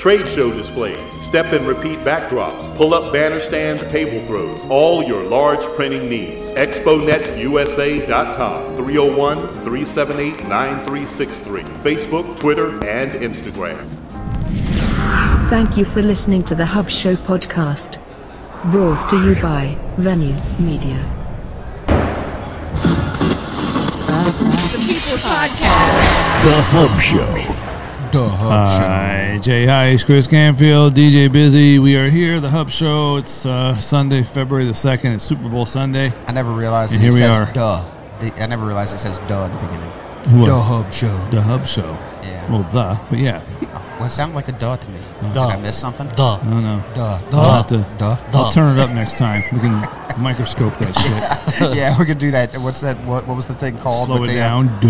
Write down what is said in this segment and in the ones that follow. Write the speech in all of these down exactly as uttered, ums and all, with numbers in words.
trade show displays, step and repeat backdrops, pull-up banner stands, table throws, all your large printing needs. expo net u s a dot com, three oh one, three seven eight, nine three six three. Facebook, Twitter, and Instagram. Thank you for listening to the Hub Show podcast. Brought to you by Venue Media. The People's Podcast. The Hub Show. The Hub Hi, Show. Jay Heiss, Chris Canfield, D J Busy. We are here, the Hub Show. It's uh, Sunday, February the second. It's Super Bowl Sunday. I never realized And it here we says are. duh. The- I never realized it says duh in the beginning. What? The Hub Show. The Hub Show. Yeah. Well, the, but yeah. Well, it sounded like a duh to me. Did Duh. I miss something? Duh. I don't know. Duh. I'll Duh. have to, Duh. I'll turn it up next time. We can microscope that shit. Yeah, we could do that. What's that? What, what was the thing called? Slow with it the, down. Duh.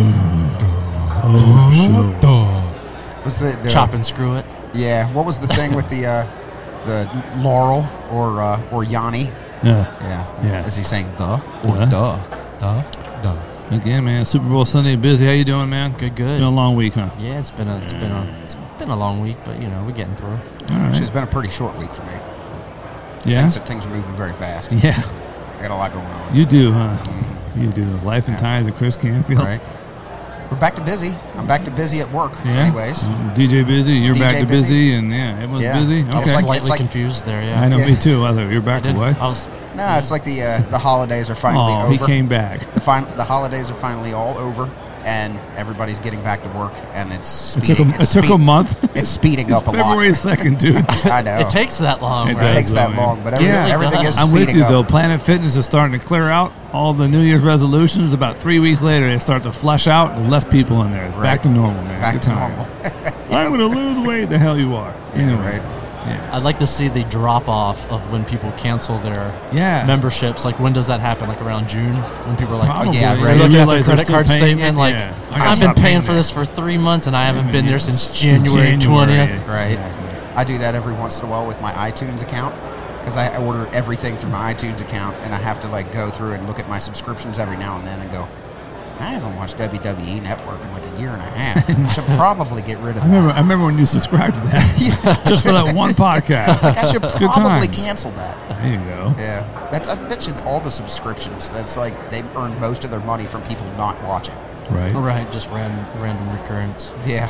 Hub Show. Duh. What's the, the Chop and screw it. Yeah. What was the thing with the uh, the Laurel or uh, or Yanni? Yeah. Yeah. Yeah. Is he saying duh or Duh. duh? Duh. Duh. Again, man, Super Bowl Sunday. Busy. How you doing, man? Good, good. It's been a long week, huh? Yeah, it's been a it's been a it's been a long week, but you know we're getting through. All right. It's been a pretty short week for me. Yeah? Things, things are moving very fast. Yeah. I got a lot going on. You do, huh? You do. Life and Times of Chris Canfield. Right. We're back to busy. I'm back to busy at work. Yeah. Anyways. Uh, D J Busy, you're D J back to busy. busy, and yeah, everyone's Yeah. busy. It's Okay. like- Slightly it's like- confused there, yeah. I know, Yeah. me too. I thought you're back I to did- what? I was No, it's like the uh, the holidays are finally Oh, over. he came back. The, fin- the holidays are finally all over, and everybody's getting back to work, and it's It speeding. took a, it it's took a speed- month. It's speeding It's up a February lot. second, dude. I know. It takes that long, It It right? takes that though, long, man. but everything, Yeah. everything is I'm with speeding you, up. though. Planet Fitness is starting to clear out all the New Year's resolutions. About three weeks later, they start to flush out. There's less people in there. It's Right. back to normal, man. Back Good to times. normal. I'm going to lose weight. The hell you are. Yeah, Anyway. right. Yeah. I'd like to see the drop off of when people cancel their Yeah. memberships. Like when does that happen? Like around June when people are like, Probably. yeah, You right. you're looking at the realize they're credit still card paying statement. it? Like Yeah. I gotta I've been stop paying for that. this for three months and I haven't been there since Since January twentieth. Right. Exactly. I do that every once in a while with my iTunes account because I order everything through my iTunes account, and I have to like go through and look at my subscriptions every now and then and go, I haven't watched W W E Network in like a year and a half. I should probably get rid of I that. remember, I remember when you subscribed to that. Just for that one podcast. Like, I should Good probably times. cancel that. There you go. Yeah, that's I bet you all the subscriptions. That's like they earn most of their money from people not watching. Right. Right, just random random recurrence. Yeah,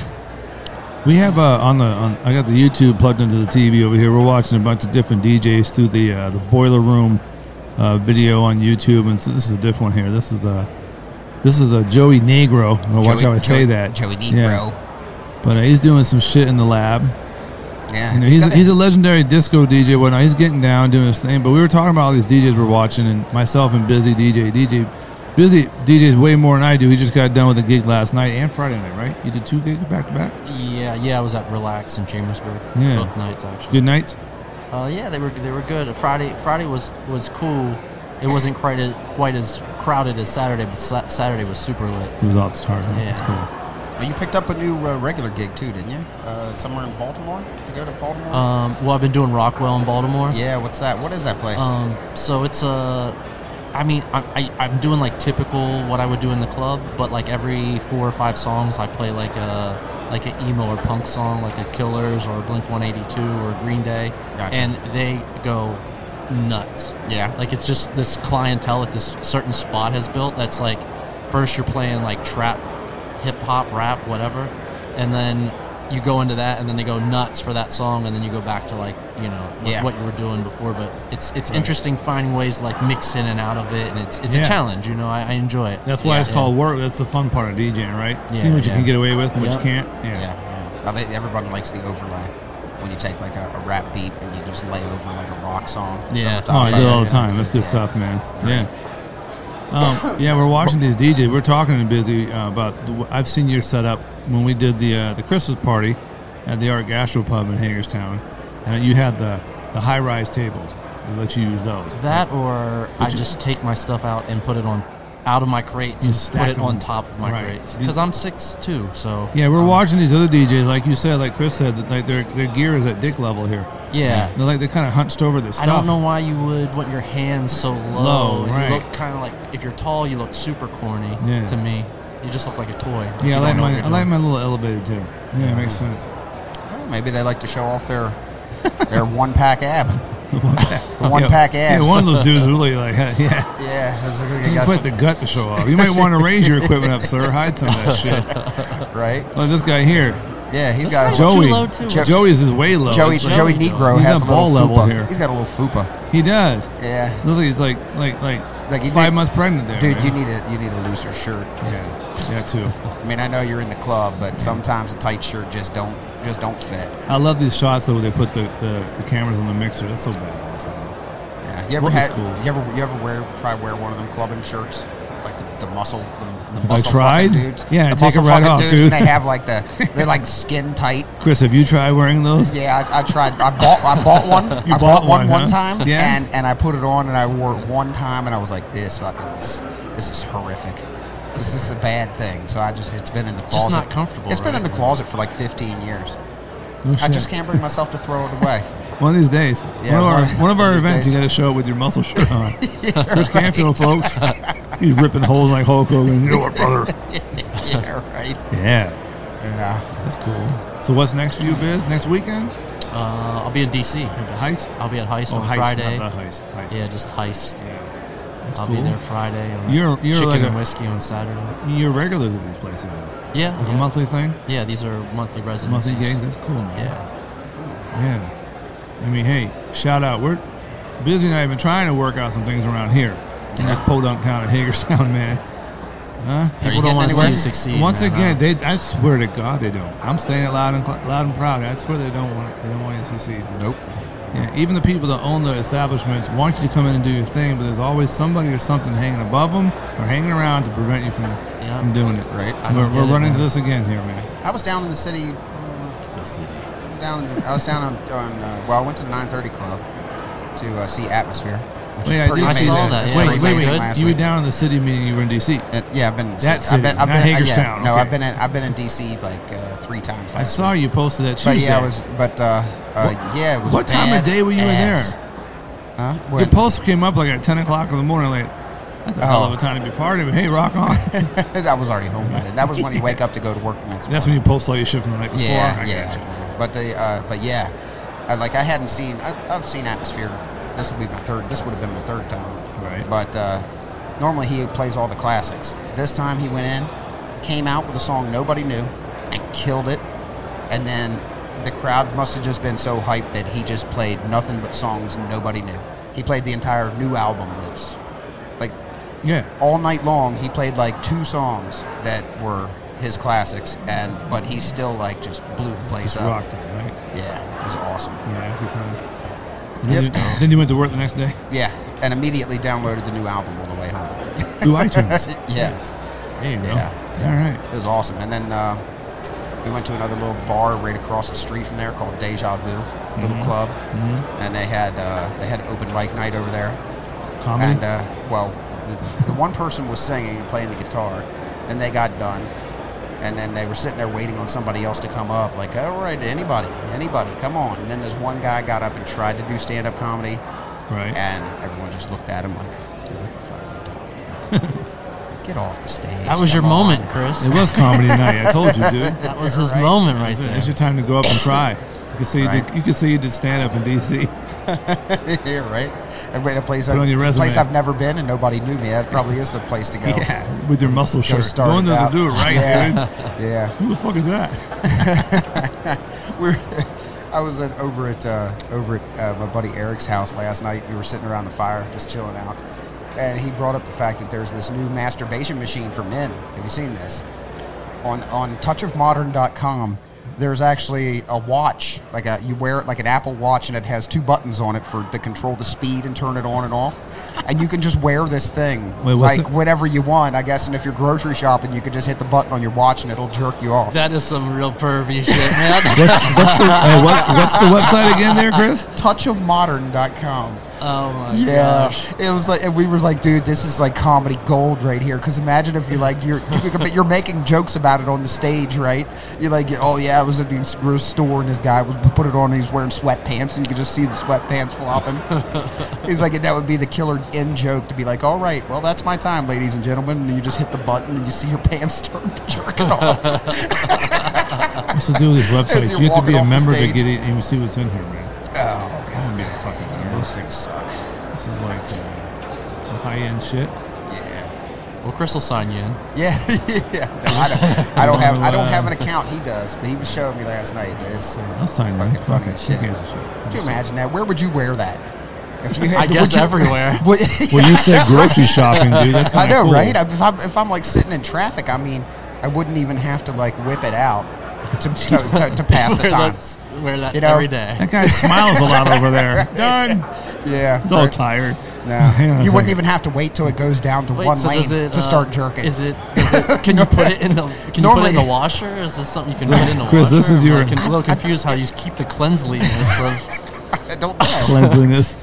We have uh, on the on, I got the YouTube plugged into the T V over here. We're watching a bunch of different D Js through the uh, the Boiler Room uh, video on YouTube, and so this is a different one here. This is the this is a Joey Negro. Oh, watch Joey- how I say Joey- that. Joey Negro. Yeah. But uh, he's doing some shit in the lab. yeah. You know, he's, gonna- he's a legendary disco D J. Whatnot. He's getting down doing his thing. But we were talking about all these D Js we're watching, and myself and Busy D J, D J, Busy D Js way more than I do. He just got done with a gig last night and Friday night, right? You did two gigs back to back. Yeah, yeah, I was at Relax in Chambersburg Yeah. both nights actually. Good nights. Uh, yeah, they were they were good. Friday Friday was, was cool. It wasn't quite as quite as crowded as Saturday, but sa- Saturday was super lit. It was off the chart. Yeah. That's cool. Oh, you picked up a new uh, regular gig too, didn't you? Uh, somewhere in Baltimore? To go to Baltimore? Um, well, I've been doing Rockwell in Baltimore. yeah. What's that? What is that place? Um, so it's a, I mean, I, I I'm doing like typical what I would do in the club, but like every four or five songs, I play like a like an emo or punk song, like a Killers or Blink one eighty-two or Green Day, Gotcha. and they go nuts. yeah. Like it's just this clientele that this certain spot has built. That's like, first you're playing like trap, hip hop, rap, whatever, and then you go into that, and then they go nuts for that song, and then you go back to like you know what, Yeah. what you were doing before. But it's it's Right. interesting finding ways to like mix in and out of it, and it's it's Yeah. a challenge. You know, I, I enjoy it. That's why Yeah. it's called work. That's the fun part of DJing, right? Yeah, Seeing what you yeah. can get away with and what Yeah. you can't. Yeah. Yeah. Now, they, everybody likes the overlay. When you take like a, a rap beat and you just lay over like a rock song. Yeah. over Oh, top I of do it it. all the time. Yeah. That's good stuff, man. Yeah. Um, yeah, we're watching these D Js. We're talking to Busy uh, about. The, I've seen your setup when we did the uh, the Christmas party at the Art Gastropub in Hagerstown, and you had the the high rise tables. They let you use those. That, or But I you- just take my stuff out and put it on out of my crates You and stack put it them. on top of my Right. crates These- because I'm six two. So Yeah, we're um, watching these other D Js, like you said, like Chris said, that like their their gear is at dick level here. Yeah. They're like they're kind of hunched over their stuff. I don't know why you would want your hands so low. Low, right. You look kind of like, if you're tall, you look super corny Yeah. to me. You just look like a toy. Like you Yeah, I don't like know what mine. you're I like doing. mine a little elevated too. Yeah, it makes sense. maybe they like to show off their their one pack ab. The one pack, The one yeah, pack Yeah, abs. one of those dudes really like, yeah. Yeah, it's like they You got- put the gut to show off. You might want to raise your equipment up, sir. Hide some of that shit. right. Like this guy here, Yeah, he's This got guy's a too Joey. low, too. Jo- Joey's is way low. Joey. It's like- Joey Joey Negro He's has got a little ball level fupa. here. He's got a little fupa. He does. Yeah, Looks like he's like like like, Like, you five need- months pregnant there. dude, man. you need a you need a looser shirt. Yeah, yeah, too. I mean, I know you're in the club, but sometimes a tight shirt just don't just don't fit. I love these shots though where they put the, the, the cameras on the mixer. That's so badass, man. Yeah, you ever What was had cool? you ever you ever wear try wear one of them clubbing shirts, like the, the muscle the, the I muscle tried. fucking dudes. Yeah, the take it muscle right fucking off, dudes, dude. And they have like the they're like skin tight. Chris, have you tried wearing those? Yeah, I, I tried. I bought. I bought one. You I bought bought one one, one huh? time. Yeah. And and I put it on and I wore it one time and I was like, this fucking this, this is horrific. This is a bad thing. So I just it's been in the closet. Just not comfortable, It's been right? in the closet for like fifteen years. No I shit. just can't bring myself to throw it away. One of these days. Yeah, one of our one- one of our one of these events, days. you got to show up with your muscle shirt on. Chris Canfield, folks. He's ripping holes like Hulk Hogan. You know what, brother? Yeah, right. Yeah, Yeah. that's cool. So what's next for you, Biz? Next weekend? Uh, I'll be in D C. At the Heist? I'll be at Heist Oh, on Heist, Friday. not the Heist. Heist. Yeah, just Heist. That's I'll cool. be there Friday. And You're- you're chicken like and a- whiskey on Saturday. You're regulars at these places, though. Yeah, Like yeah. a monthly thing? Yeah, these are monthly residencies. Monthly gigs? That's cool, man. Yeah. Yeah. I mean, hey, shout out. We're Busy and I have been trying to work out some things around here in this podunk town of Hagerstown, man. Huh? Are you People don't getting want to see anywhere? you succeed. Once man, again, huh? they I swear to God they don't. I'm saying it loud and cl- loud and proud. I swear they don't want they don't want you to succeed. Nope. Yeah, even the people that own the establishments want you to come in and do your thing, but there's always somebody or something hanging above them or hanging around to prevent you from, Yeah. from doing it. Right. I We're, don't we're get it, running into man. this again here, man. I was down in the city. The city. I was down. In the, I was down on. on uh, well, I went to the nine thirty Club to uh, see Atmosphere. Which Wait, is I, pretty did I see amazing. saw that. that, It's yeah. Wait, pretty wait, amazing wait. last You were week. down in the city meaning you were in D C. Uh, yeah, I've been. That I've city, been, I've not been, uh, Hagerstown, yeah, no, okay. I've been in. I've been in D C like uh, three times. I last saw week. you posted that But Tuesday. yeah, I was. But uh, uh, yeah, it was. What time of day were you in badass. there? Huh? Your When- post came up like at ten o'clock in the morning. Like, that's a hell of a Oh. time to be partying. But hey, rock on. I was already home by then. That was when you wake up to go to work the next That's morning. when you post all your shit from the night before. Yeah, I yeah. gotcha. But the uh, but yeah, I, like I hadn't seen. I, I've seen Atmosphere. This will be my third. This would have been my third time. Right. But uh, normally he plays all the classics. This time he went in, came out with a song nobody knew, and killed it. And then the crowd must have just been so hyped that he just played nothing but songs nobody knew. He played the entire new album. That's like Yeah. all night long. He played like two songs that were his classics, and but he still like just blew the place Just up. rocked it, right? Yeah, it was awesome. Yeah, good time. And Yes. Then, you, then you went to work the next day Yeah, and immediately downloaded the new album on the way home. through iTunes. Yes, There you go. Yeah. All right. it was awesome. And then uh, we went to another little bar right across the street from there called Deja Vu, little Mhm. club, Mm-hmm. and they had uh, they had open mic night over there. Comedy. And uh, well, the, the one person was singing and playing the guitar, and they got done, and then they were sitting there waiting on somebody else to come up. Like, all right, anybody, anybody, come on. And then this one guy got up and tried to do stand-up comedy, right. and everyone just looked at him like, dude, what the fuck are you talking about? Get off the stage. That was your come on." moment, Chris. It was comedy night. I told you, dude. That was his Right. moment right It's, there. it's your time to go up and try. You could say you, Right. did, you could say you did stand up in D C. Yeah, right. And in a place, Put I've, on your a place resume. I've never been and nobody knew me. That probably is the place to go. Yeah, with your muscle Go shirt. start Go in it there out. to do it right, Yeah. dude. Yeah. Who the fuck is that? We're, I was at, over at uh, over at uh, my buddy Eric's house last night. We were sitting around the fire, just chilling out, and he brought up the fact that there's this new masturbation machine for men. Have you seen this? On on touch of modern dot com, there's actually a watch, like a you wear it like an Apple Watch, and it has two buttons on it for to control the speed and turn it on and off. And you can just wear this thing Wait, what's like it? whenever you want, I guess. And if you're grocery shopping, you could just hit the button on your watch and it'll jerk you off. That is some real pervy shit, man. What's the, uh, what, what's the website again there, Chris? touch of modern dot com. Oh my Yeah, gosh. it was like, and we were like, dude, this is like comedy gold right here. Because imagine if you like, you're you, you're making jokes about it on the stage, right? You're like, oh yeah, I was at the grocery store and this guy was put it on. And he's wearing sweatpants, and you could just see the sweatpants flopping. He's like, that would be the killer end joke to be like, all right, well that's my time, ladies and gentlemen. And you just hit the button and you see your pants start jerking off. What's to do with these As websites? you're You have to be walking a off the member to stage. get it and see what's in here, man. Oh, That God. would be a fucking Yeah, member. those things suck. This is like uh, some high-end shit. Yeah. Well, Chris will sign you in. Yeah, yeah. No, I don't. I don't have. I don't have an account. He does, but he was showing me last night. But it's I'll sign in. fucking funny Fuck as it. shit. Who gives a shit? Could you imagine that? Where would you wear that? If you had, I guess would you- everywhere. Would- Well, you said Yeah, grocery right. shopping, dude. That's I kind of know, cool. right? If I'm, if I'm like sitting in traffic, I mean, I wouldn't even have to like whip it out to to, to, to pass the wear, time. that, wear that You know? every day. That guy smiles a lot over there. Done. Yeah. He's all right. tired. No, Hang on a you wouldn't second. even have to wait till it goes down to Wait, one so lane does it, to uh, start jerking. Is it? Is it? Can you put it in the? Can you put it in Normally- the washer? Or is this something you can put in the Chris, washer? this is I'm your- like, a little confused how you keep the cleanliness of. I don't know. Cleanliness.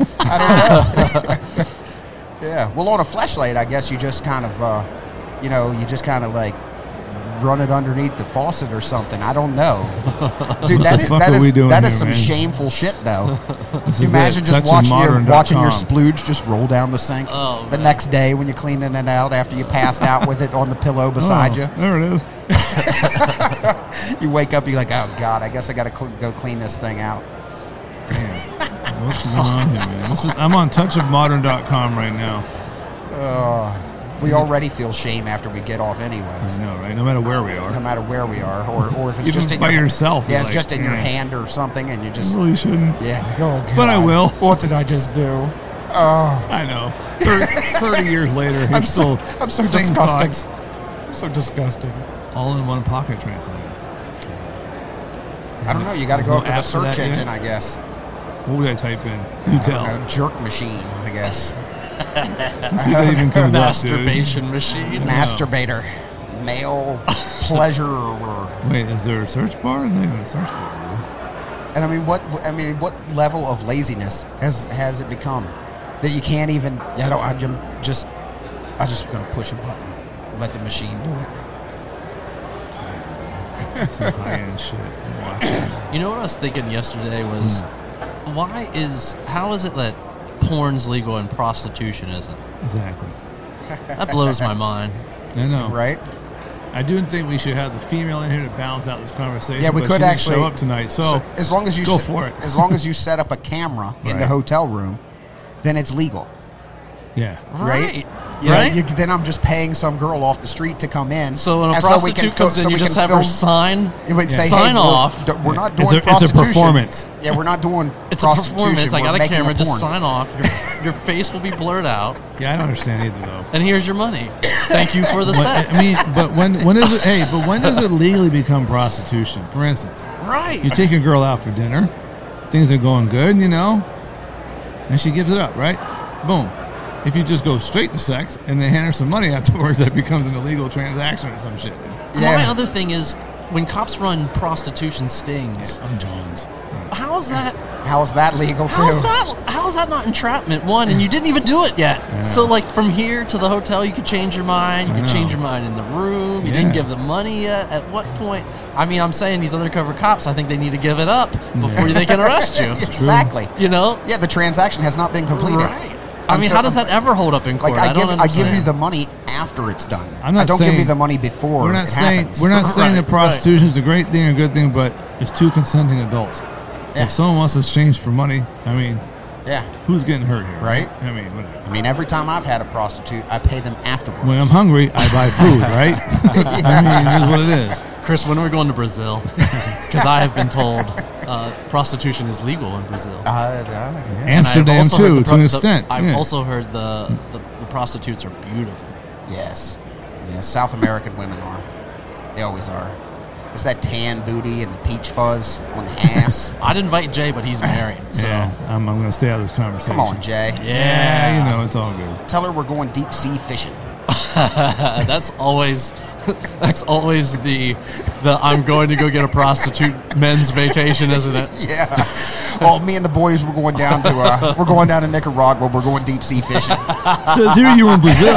Yeah. Well, on a fleshlight, I guess you just kind of, uh, you know, you just kind of like run it underneath the faucet or something. I don't know, dude. What That the is fuck that are is we doing that is here, some man? shameful shit, though. This You is imagine it. just watching your touching modern watching your dot com. splooge just roll down the sink Oh, the man. next day when you're cleaning it out after you passed out with it on the pillow beside Oh, you. There it is. You wake up, you're like, oh god, I guess I got to cl- go clean this thing out. What's going on here, man? This is, I'm on touch of modern dot com right now. Uh, we already feel shame after we get off, anyways. I know, right? No matter where we No are. matter where we are, or, or if it's Even just in by your, yourself, Yeah, you're it's like, just in your "Mm." hand or something, and you I just really shouldn't. yeah. Like, oh god, But I will. What did I just do? Oh, I know. thirty, thirty years later, he's I'm so still I'm so same disgusting. thoughts. I'm so disgusting. All in one pocket translator. I don't know. You got to There's go no up to the app for that search yet? engine, I guess. What would I type in? I You don't tell. know, jerk machine, I guess. Let's see if that even comes up, dude. Masturbation machine. Masturbator, male pleasurer. Wait, is there a search bar? There's not even a search bar. And I mean, what I mean, what level of laziness has has it become that you can't even? I don't. I'm just. I'm just gonna push a button, let the machine do it. Some high-end shit. Watch it. You know what I was thinking yesterday was, why is how is it that porn's legal and prostitution isn't? Exactly. That blows my mind. I know. Right? I do think we should have the female in here to balance out this conversation. Yeah, we but could she didn't actually show up tonight. So, as long as you go se- for it. as long as you set up a camera in the Right. hotel room, then it's legal. yeah. Right? Right. Yeah, Right? you, then I'm just paying some girl off the street to come in. So when a and prostitute we can comes fil- in, so you we just can have film- her sign, You would say, sign hey, off. We're, we're not It's doing a- it's a prostitution. performance. Yeah, we're not doing It's a prostitution. performance. I We're got a making camera. Just porn. sign off. Your, your face will be blurred out, Yeah, I don't understand either, though. and here's your money. Thank you for the What- sex. I mean, but when when is it? Hey, but when does it legally become prostitution? For instance, right. you take a girl out for dinner, things are going good, you know, and she gives it up, right? Boom. If you just go straight to sex and then hand her some money afterwards, that becomes an illegal transaction or some shit. Yeah. My other thing is when cops run prostitution stings. I'm John's. How's that? How's that legal too? How's that? How is that not entrapment? One, and you didn't even do it yet. Yeah. So, like, from here to the hotel, you could change your mind. You I could know. change your mind in the room. You Yeah. didn't give the money yet. At what point? I mean, I'm saying these undercover cops. I think they need to give it up before they can arrest you. Exactly. You know? Yeah, the transaction has not been completed. Right. I mean, Until- how does that ever hold up in court? Like I, I don't give, I give understand. you the money after it's done. I'm not I don't saying, give you the money before We're not it saying happens. we're not saying Right, that prostitution is a great thing or a good thing, but it's two consenting adults. Yeah. If someone wants to exchange for money, I mean, Yeah. who's getting hurt here, Right. I mean, whatever. I mean, every time I've had a prostitute, I pay them afterwards. When I'm hungry, I buy food, right? I mean, it is what it is. Chris, when are we going to Brazil? Because I have been told uh, prostitution is legal in Brazil. Uh, uh, yeah. And I've Amsterdam also heard too, the to pro- an the- extent. I've yeah. also heard the, the the prostitutes are beautiful. Yes. Yes. South American women are. They always are. It's that tan booty and the peach fuzz on the ass. I'd invite Jay, but he's married. So yeah, I'm, I'm going to stay out of this conversation. Come on, Jay. Yeah, you know, it's all good. Tell her we're going deep sea fishing. that's always that's always the the I'm going to go get a prostitute men's vacation, isn't it? Yeah. Well, me and the boys were going down to uh, we're going down to Nicaragua. We're going deep sea fishing. Says here you were in Brazil.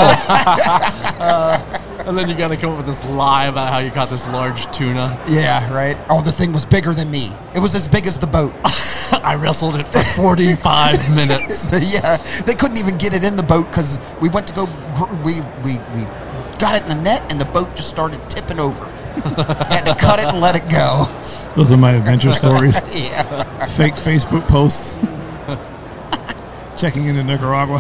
uh, and then you got to come up with this lie about how you caught this large tuna. Yeah, right. Oh, the thing was bigger than me. It was as big as the boat. I wrestled it for forty-five minutes. Yeah, they couldn't even get it in the boat because we went to go. Gr- we we we got it in the net, and the boat just started tipping over. Had to cut it and let it go. Those are my adventure stories. Yeah. Fake Facebook posts. Checking into Nicaragua.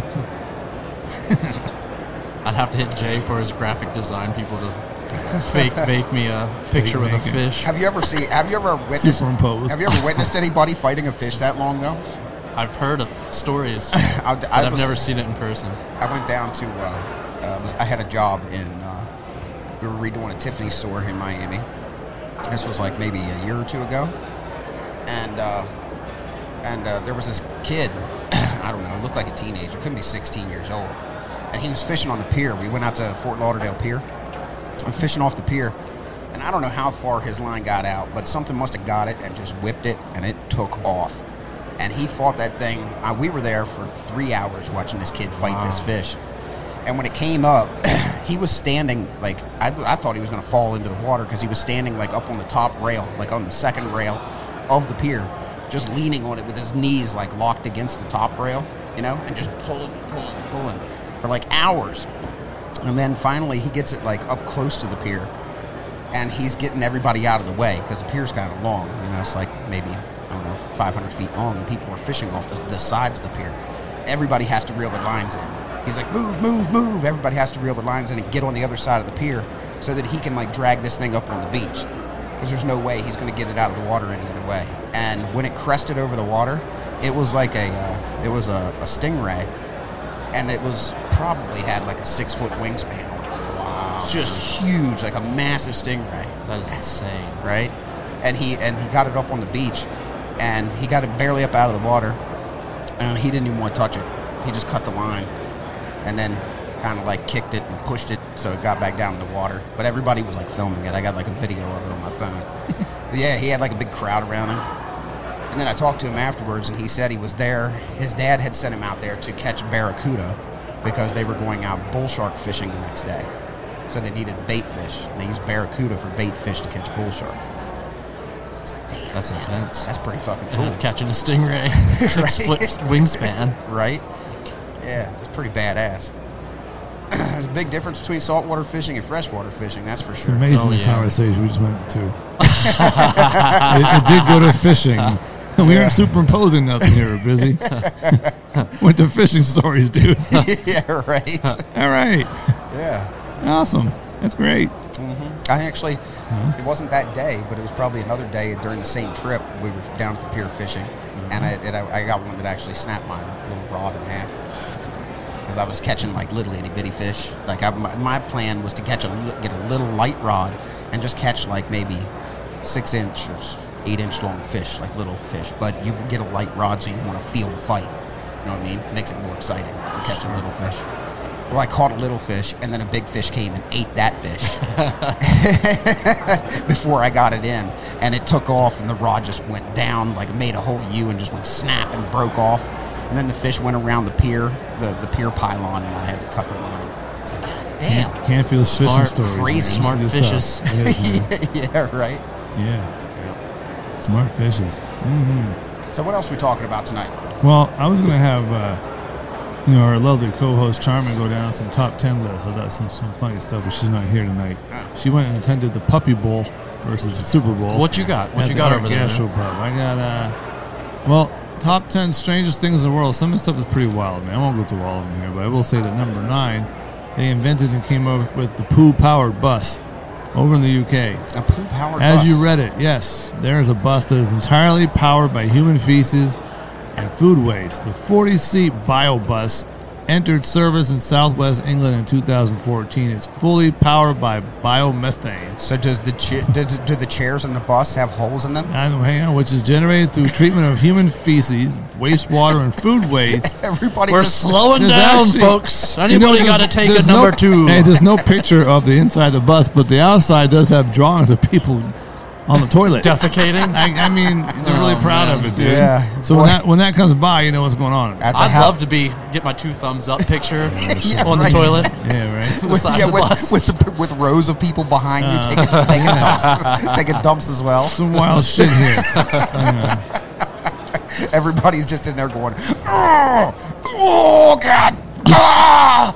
I'd have to hit Jay for his graphic design people to fake make me a picture with a make it. fish. Have you ever seen? Have you ever witnessed? Superimpose. Have you ever witnessed anybody fighting a fish that long though? I've heard of stories, I, but I I've was- never seen it in person. I went down to. Uh, uh, was- I had a job in. Uh, we were redoing a Tiffany store in Miami. This was like maybe a year or two ago, and uh, and uh, there was this kid. I don't know. Looked like a teenager. Couldn't be sixteen years old, and he was fishing on the pier. We went out to Fort Lauderdale Pier. I'm fishing off the pier, and I don't know how far his line got out, but something must have got it and just whipped it, and it took off. And he fought that thing. Uh, we were there for three hours watching this kid fight Wow. this fish. And when it came up, he was standing, like, I, I thought he was going to fall into the water because he was standing, like, up on the top rail, like on the second rail of the pier, just leaning on it with his knees, like, locked against the top rail, you know, and just pulling, pulling, pulling for, like, hours. And then finally he gets it, like, up close to the pier, and he's getting everybody out of the way because the pier's kind of long, you know, it's like maybe, I don't know, five hundred feet long, and people are fishing off the, the sides of the pier. Everybody has to reel their lines in. He's like, move, move, move. Everybody has to reel their lines in and get on the other side of the pier so that he can, like, drag this thing up on the beach because there's no way he's going to get it out of the water any other way. And when it crested over the water, it was like a, uh, it was a, a stingray, and it was probably had like a six-foot wingspan on it. Wow. It's just huge, like a massive stingray. That is insane. Right? And he and he got it up on the beach, and he got it barely up out of the water, and he didn't even want to touch it. He just cut the line, and then kind of like kicked it and pushed it so it got back down in the water. But everybody was like filming it. I got like a video of it on my phone. But yeah, he had like a big crowd around him. And then I talked to him afterwards, and he said he was there. His dad had sent him out there to catch barracuda because they were going out bull shark fishing the next day. So they needed bait fish. And they used barracuda for bait fish to catch bull shark. It's like, damn, That's man, intense. That's pretty fucking And cool. catching a stingray, six foot wingspan. Right? Yeah, that's pretty badass. There's a big difference between saltwater fishing and freshwater fishing, that's for It's sure. amazing Oh, the yeah. conversation we just went to. it, it did go to fishing. We aren't superimposing nothing here. We're busy. Went to fishing stories, dude. Yeah, right. All right. Yeah. Awesome. That's great. I actually, it wasn't that day, but it was probably another day during the same trip. We were down at the pier fishing, and I, it, I I got one that actually snapped my little rod in half because I was catching like little itty bitty fish. Like I, my, my plan was to catch a li- get a little light rod and just catch like maybe six inch or s- eight inch long fish, like little fish. But you get a light rod so you want to feel the fight. You know what I mean? Makes it more exciting for catching little fish. Well, I caught a little fish, and then a big fish came and ate that fish before I got it in. And it took off, and the rod just went down, like it made a whole U and just went snap and broke off. And then the fish went around the pier, the, the pier pylon, and I had to cut the line. It's like, God damn. Can't, can't feel fishing Smart, stories. crazy man. smart This is good fishes. stuff. It is, man. Yeah, right. Yeah. Smart fishes. hmm So what else are we talking about tonight? Well, I was going to have, uh, you know, our lovely co-host Charmin go down some top ten lists. I got some, some funny stuff, but she's not here tonight. She went and attended the Puppy Bowl versus the Super Bowl. What you got? What at you the got Art over there? Gastro Pub. I got, uh, well, top ten strangest things in the world. Some of the stuff is pretty wild, man. I won't go through all of them here, but I will say that number nine, they invented and came up with the poo-powered bus over in the U K. A poo-powered As bus. you read it, yes, there is a bus that is entirely powered by human feces and food waste. The forty-seat BioBus entered service in southwest England in two thousand fourteen. It's fully powered by biomethane. So does the cha- does, do the chairs in the bus have holes in them? I know, hang on, which is generated through treatment of human feces, wastewater, and food waste. Everybody We're just slowing There's down, actually- folks. You Anybody know, got to there's- take a there's number no, two? Hey, there's no picture of the inside of the bus, but the outside does have drawings of people on the toilet. Defecating. I, I mean, they're really Oh, proud man. of it, dude. Yeah. So when that when that comes by, you know what's going on. That's a I'd hell- love to be get my two thumbs up picture Yeah, on the right. toilet. Yeah, right. The with, side yeah, of the with, bus. with, the, with rows of people behind Uh. you taking, taking dumps, taking dumps as well. Some wild shit here. Hang on. Everybody's just in there going, oh, oh God, ah,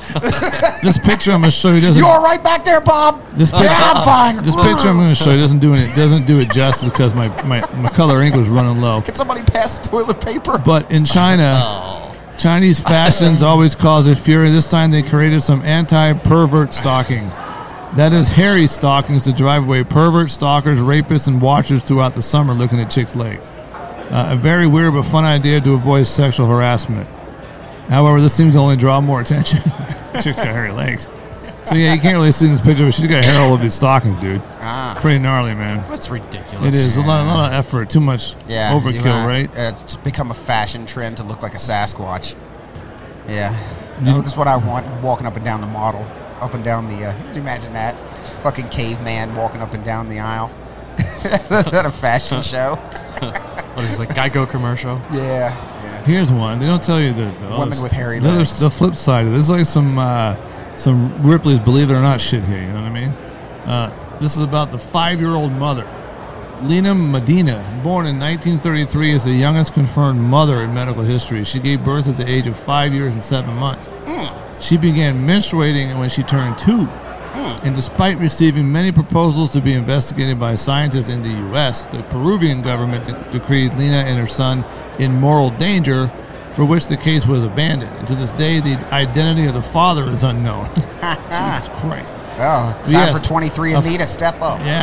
This picture I'm going to show you doesn't. You all right back there, Bob? This picture, yeah, I'm fine. This picture I'm going to show you doesn't do it doesn't do it justice because my, my, my color ink was running low. Can somebody pass the toilet paper? But in China, Oh. Chinese fashions always cause a fury. This time they created some anti-pervert stockings. That is hairy stockings to drive away perverts, stalkers, rapists, and watchers throughout the summer looking at chicks' legs. Uh, a very weird but fun idea to avoid sexual harassment. However, this seems to only draw more attention. Chick's got hairy legs. So yeah, you can't really see in this picture, but she's got hair all over these stockings, dude. Ah. Pretty gnarly, man. That's ridiculous. It is. A lot, a lot of effort. Too much Yeah, overkill, you wanna, right? Uh, it's become a fashion trend to look like a Sasquatch. Yeah, no, this is what I want. Walking up and down the model, up and down the. Uh, can you imagine that? Fucking caveman walking up and down the aisle. Is that a fashion show? What is it, like Geico commercial? Yeah, yeah. Here's one. They don't tell you the, the Women oh, with hairy the other- legs. The flip side of this is like some uh, some Ripley's Believe It or Not shit here. You know what I mean? Uh, this is about the five-year-old mother, Lena Medina, born in nineteen thirty-three, is the youngest confirmed mother in medical history. She gave birth at the age of five years and seven months. Mm. She began menstruating when she turned two. Mm. And despite receiving many proposals to be investigated by scientists in the U S, the Peruvian government de- decreed Lena and her son in moral danger, for which the case was abandoned. And to this day, the identity of the father is unknown. Jesus Christ. Well, time Yes. for twenty-three and me to step up. Yeah.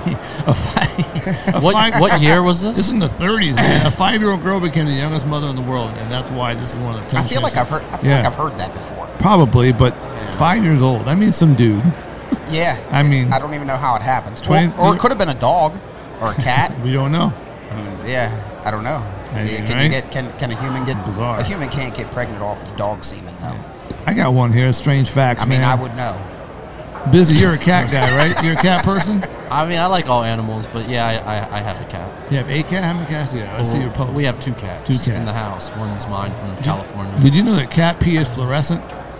a fi- a What five- what year was This this? is in the thirties, man. A five-year-old girl became the youngest mother in the world, and that's why this is one of the. I feel like I've heard. I feel Yeah. like I've heard that before. Probably, but five years old. I mean, some dude. Yeah. I mean- I don't even know how it happens. twenty- Or, or it could have been a dog or a cat. We don't know. Mm, yeah, I don't know. I Yeah, mean, can right? you get? Can can a human get? Bizarre. A human can't get pregnant off of dog semen, though. I got one here. Strange facts, I mean, man. I would know. Busy, you're a cat guy, right? You're a cat person? I mean, I like all animals, but yeah, I, I, I have a cat. You have a cat? How many cats do you have? I see your post. We have two cats, Two in the cats. house. One's mine from California. Did you know that cat pee is fluorescent?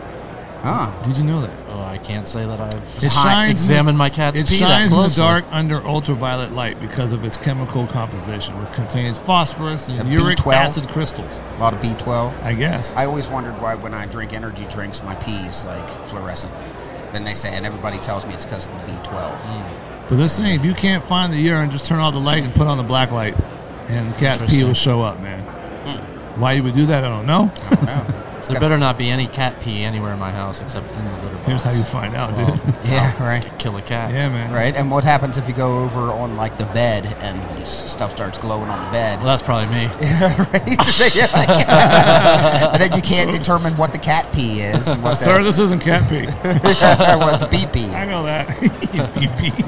Huh. Did you know that? Oh, I can't say that I've It shines. examined my cat's It pee that shines in the closely. dark under ultraviolet light because of its chemical composition, which contains phosphorus and The uric B twelve? acid crystals. A lot of B twelve. I guess. I always wondered why when I drink energy drinks, my pee is like fluorescent. Then they say, and everybody tells me it's because of the B twelve. But this thing, if you can't find the urine, just turn off the light and put on the black light, and the cat's pee Interesting. will show up, man. Why you would do that, I don't know. No. There better not be any cat pee anywhere in my house except in the litter box. Here's how you find out, dude. Yeah, right. Kill a cat. Yeah, man. Right. And what happens if you go over on like the bed and s- stuff starts glowing on the bed? Well, that's probably me. right? You're like- and then you can't determine what the cat pee is. And what Sir, the, this isn't cat pee. what the B P is. I know that. You pee pee.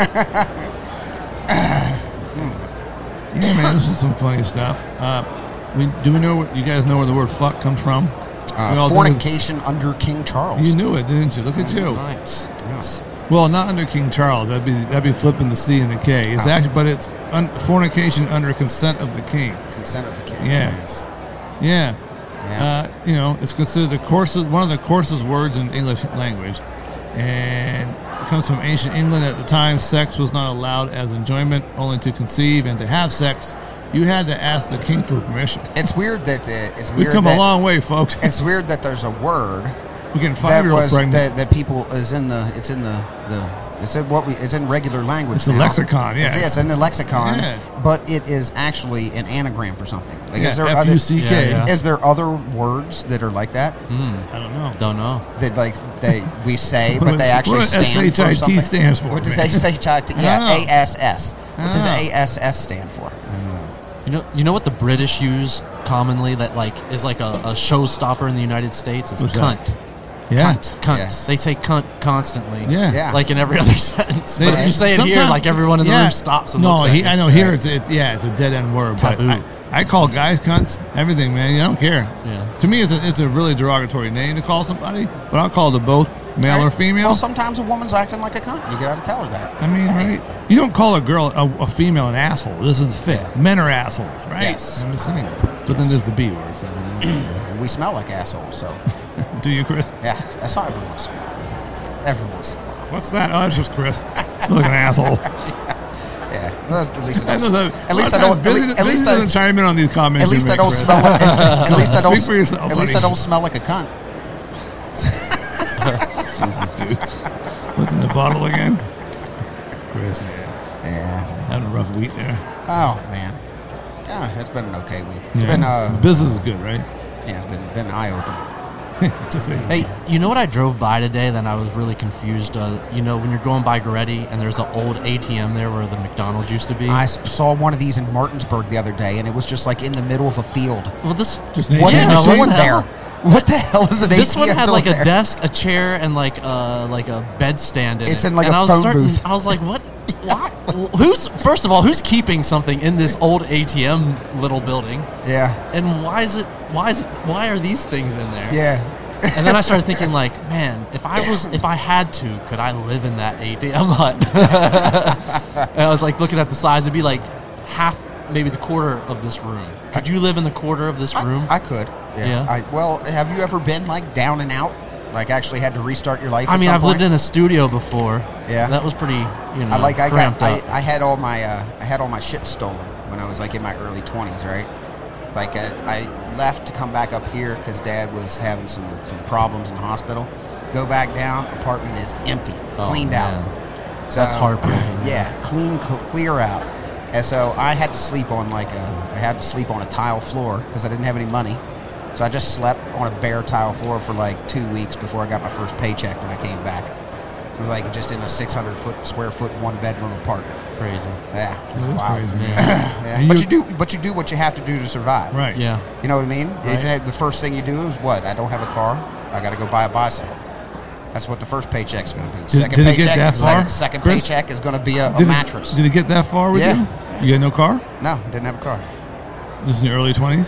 Yeah, man, this is some funny stuff. Uh, we, do we know what you guys know where the word "fuck" comes from? We Uh, all do. fornication under King Charles. You knew it, didn't you? Look at you. Nice. Yes. Well, not under King Charles. That'd be that'd be flipping the C and the K. It's Oh. actually, but it's un, fornication under consent of the king. Consent of the king. Yeah. Yes. Yeah. Yeah. Uh, you know, it's considered the coarsest, one of the coarsest words in English language, and it comes from ancient England. At the time, sex was not allowed as enjoyment, only to conceive and to have sex. You had to ask the king for permission. It's weird that the, it's We've weird come that a long way, folks. it's weird that there's a word We're getting that five-year-olds was pregnant. that, that people is in the it's in the the it's in what we it's in regular language. It's the now. lexicon, yeah. It's, yeah, it's in the lexicon, Yeah. but it is actually an anagram for something. Like, Yeah, is there F other U C K. Yeah, yeah. is there other words that are like that I don't know. Don't know. that like they we say, What but they does- actually what does stand for S H I T something? stands for, What does man? S H I T? I Yeah, don't know. A S S. I What does don't know. A S S stand for? You know, you know what the British use commonly that like is like a, a showstopper in the United States? It's What's cunt. that? Yeah. Cunt. Cunt. Yes. They say cunt constantly. Yeah. Yeah. Like in every other sentence. They- But if you say it here, sometimes- like everyone in the yeah. room stops and no, looks at he, you. I know here it's, it's yeah, it's a dead end word. Taboo. But I, I call guys cunts, everything, man. I don't care. Yeah. To me, it's a, it's a really derogatory name to call somebody, but I'll call them both male or female. Well, sometimes a woman's acting like a cunt. You gotta tell her that. I mean, right? You don't call a girl a, a female an asshole. This is fit. Men are assholes, right? Yes. I'm just saying. But then there's the B word. So, We smell like assholes, so do you, Chris? yeah, that's not every once. Every once. What's that? Oh, that's just Chris. Smell like an asshole. Yeah, well, at least I I know don't. that- At least a I lot of don't. times At Busy- least, at least Busy I. doesn't chime in on these comments. At least you I make, don't Chris. smell like. At least I don't. Speak for yourself, At least I buddy. don't smell like a cunt. bottle again. Chris, man. Yeah. Having a rough week there. Oh, man. Yeah, it's been an okay week. It's Yeah. been, uh, Business is good, right? yeah, it's been, been eye-opening. Just say, Hey, you know what I drove by today that I was really confused? Uh, you know, when you're going by Goretti and there's an old A T M there where the McDonald's used to be? I s- saw one of these in Martinsburg the other day, and it was just like in the middle of a field. well, this Just an What A T is M Yeah, it machine? doing what the there? hell? What the hell is an This A T M one had doing like a there? desk, a chair, and like uh like a bed stand in It's it. in like and a I was phone starting, booth. I was like, what? Why? Who's first of all, who's keeping something in this old A T M little building? Yeah, And why is it? Why is it? Why are these things in there? yeah. And then I started thinking, like, man, if I was, if I had to, could I live in that A T M hut? And I was like looking at the size; it'd be like half, maybe the quarter of this room. Could you live in the quarter of this room? I, I could. Yeah. Yeah. I, well, have you ever been like down and out? Like actually had to restart your life? I at mean, some I've point? lived in a studio before. Yeah. that was pretty, you know, I like I got cramped I, up. I had all my uh, I had all my shit stolen when I was like in my early twenties, right? Like I, I left to come back up here because Dad was having some, some problems in the hospital. Go back down, apartment is empty, Oh, cleaned man. out. So, That's heartbreaking. Yeah, clean, cl- clear out. And so I had to sleep on like a I had to sleep on a tile floor because I didn't have any money. So I just slept on a bare tile floor for like two weeks before I got my first paycheck when I came back. It was like just in a six hundred foot square foot one bedroom apartment. Crazy. Yeah, it's That is wild. crazy, man. Yeah. And But you- you do, but you do what you have to do to survive. Right. Yeah. You know what I mean? Right. It- the first thing you do is what? I don't have a car. I got to go buy a bicycle. That's what the first paycheck's going to be. Second did it get paycheck, that far, second, second Chris? paycheck is going to be a, a Did mattress. It, did it get that far with Yeah. you? You got no car? no, didn't have a car. This is in your early twenties?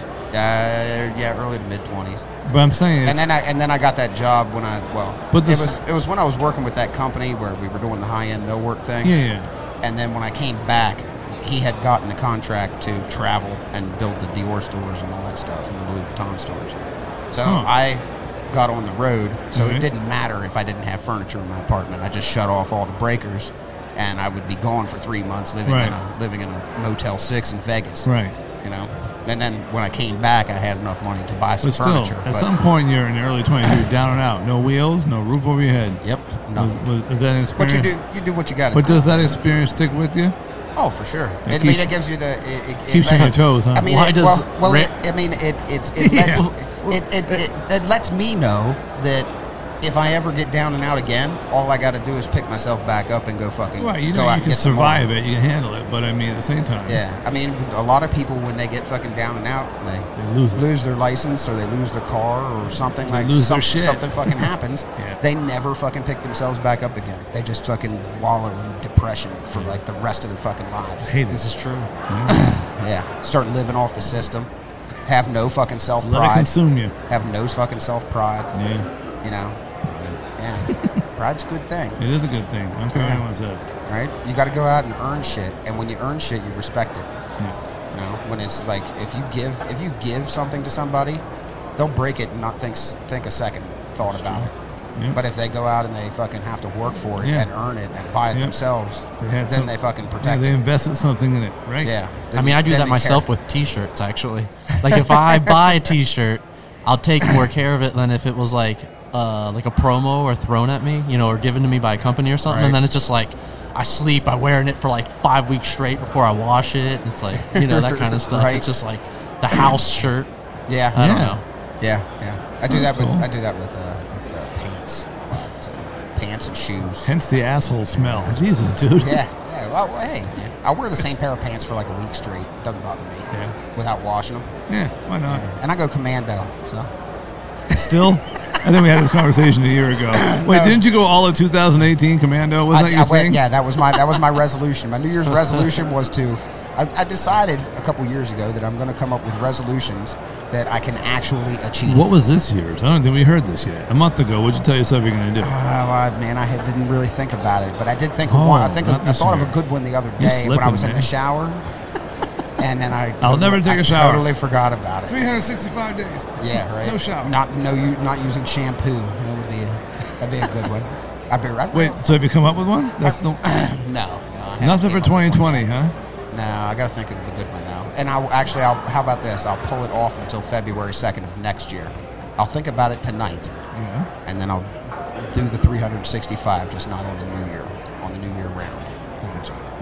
Uh, yeah, early to mid twenties. But I'm saying it's, And then I and then I got that job when I well, But it this- was it was when I was working with that company where we were doing the high end millwork thing. yeah, yeah. And then when I came back, he had gotten a contract to travel and build the Dior stores and all that stuff and the Louis Vuitton stores. So Huh. I got on the road, so Okay. it didn't matter if I didn't have furniture in my apartment. I just shut off all the breakers, and I would be gone for three months living Right. in a living in a Motel Six in Vegas. Right. You know, and then when I came back, I had enough money to buy some But still, furniture. at but- some point you're in the early twenties, you're down and out. No wheels, no roof over your head. Yep, Was, nothing. was, is that an But experience? you do you do what you got to But do. does that experience stick with you? Oh, for sure. It It, I mean, keeps- it gives you the it, it, keeps you on your toes, huh? I mean, Why it, does well, well Ra- it, I mean, it it's it lets Yeah. it, it, it, it lets me know that if I ever get down and out again, all I got to do is pick myself back up and go fucking Right, you go know out you and can get some more. survive it, you can handle it, but I mean at the same time, Yeah, I mean, a lot of people when they get fucking down and out, they, They lose it. their license or they lose their car or something like lose some, their shit. something fucking happens. Yeah. They never fucking pick themselves back up again. They just fucking wallow in depression for like the rest of their fucking lives. hate This it. is true. Yeah, start living off the system. Have no fucking self Let it pride. consume you. Have no fucking self pride. Yeah, You know. Yeah, pride's a good thing, it is a good thing. I don't care what Yeah. anyone says. right? You got to go out and earn shit, and when you earn shit, you respect it. Yeah. You know, when it's like if you give if you give something to somebody, they'll break it and not think s- think a second thought about it. Yeah. But if they go out and they fucking have to work for it Yeah. and earn it and buy it Yeah. themselves, They had then some- they fucking Yeah, protect they it. invested something in it, right? Yeah. I mean, I do Then that they myself care. with T-shirts. Actually, like if I buy a T-shirt, I'll take more care of it than if it was like uh, like a promo or thrown at me, you know, or given to me by a company or something. Right. And then it's just like I sleep, I wear in it for like five weeks straight before I wash it. It's like you know that kind of stuff. Right. It's just like the house shirt. Yeah. I don't Yeah. know. Yeah, yeah. I do That's that with cool. I do that with uh, with uh, pants, So, pants and shoes. Hence the asshole smell. Jesus, dude. Yeah, yeah. Well, hey, I wear the same pair of pants for like a week straight. Doesn't bother me. Yeah. Without washing them. Yeah, why not? And I go commando. So Still? I think we had this conversation a year ago. Wait, No. didn't you go all of two thousand eighteen Commando? Was I, that your I went, thing? yeah, that was my that was my resolution. My New Year's resolution was to. I, I decided a couple years ago that I'm going to come up with resolutions that I can actually achieve. What was this year's? I don't think we heard this yet. A month ago, what'd you tell yourself you're going to do? Uh, well, man, I had, didn't really think about it, but I did think of Oh, one. I think not I this thought of year. a good one the other You're day when I slipping, was in man. the shower, and then I. I'll totally- never take I a shower. Totally forgot about it. three hundred sixty-five days. Yeah, right. No shower. Not no, you not using shampoo. That would be a, that'd be a good one. I'd be right. Wait, so have you come up with one? That's the, no, no. I haven't nothing came for up with twenty twenty, huh? one. No, I got to think of a good one though. And I actually, I'll. How about this? I'll pull it off until February second of next year. I'll think about it tonight, Yeah. and then I'll do the three hundred sixty-five, just not on the New Year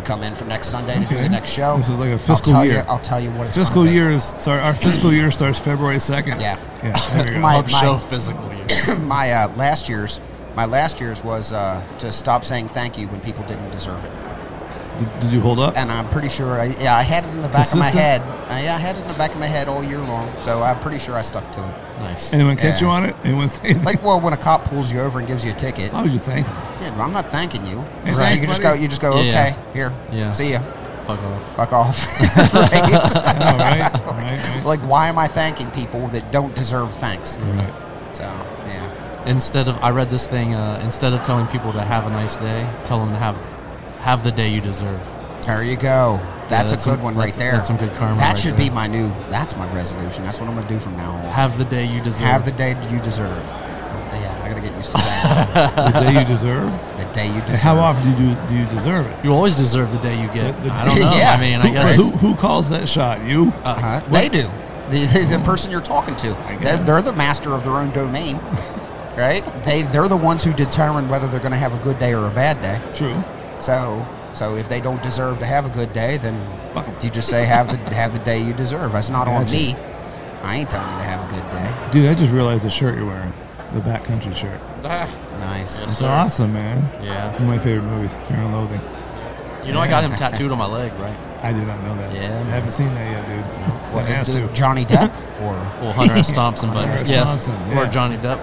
can come in for next Sunday to do Okay. the next show. This is like a fiscal I'll tell year. You, I'll tell you what it's Fiscal gonna be. year is sorry. Our fiscal year starts February second. Yeah. Yeah. There we go. My- Hub show physical year. my uh, last year's, my last year's was uh, to stop saying thank you when people didn't deserve it. Did, did you hold up? And I'm pretty sure, I, yeah, I had it in the back of my Consistent? head. Uh, yeah, I had it in the back of my head all year long. So I'm pretty sure I stuck to it. Nice. Anyone catch Yeah. you on it? Anyone say anything? Like, well, when a cop pulls you over and gives you a ticket, Why would you thank him? yeah, I'm not thanking you. Hey, Right. thanks, You just buddy. go. You just go. Yeah, Okay, yeah. here. Yeah. See ya. Fuck off. Fuck off. Oh, right? right, right, right. Like, why am I thanking people that don't deserve thanks? Right. So, yeah. Instead of, I read this thing. Uh, instead of telling people to have a nice day, tell them to have have the day you deserve. There you go. That's, that's a good some- one right that's- there. that's some good karma That right should there. be my new. That's my resolution. That's what I'm gonna do from now on. Have the day you deserve. Have the day you deserve. Yeah, I gotta get used to that. The day you deserve. The day you deserve. How often do you do you deserve it? You always deserve the day you get. The- the- I don't know. Yeah. I mean, I Who, guess. who, who calls that shot? You? Uh-huh. They do. The, the, the person you're talking to. They're, guess. they're the master of their own domain, right? They they're the ones who determine whether they're going to have a good day or a bad day. True. So so if they don't deserve to have a good day, then Fuck 'em. you just say have the have the day you deserve. That's not on Gotcha. me. I ain't telling you to have a good day. Dude, I just realized the shirt you're wearing. The Backcountry shirt. Nice. Yes, It's sir. awesome, man. Yeah. It's one of my favorite movies, Fear and Loathing. You know, I got him tattooed on my leg, right? I did not know that. Yeah, I man. haven't seen that yet, dude. What, I has is it to. Johnny Depp or Well, Hunter S. Thompson, but Hunter S. yes, Thompson, or yeah. Johnny Depp.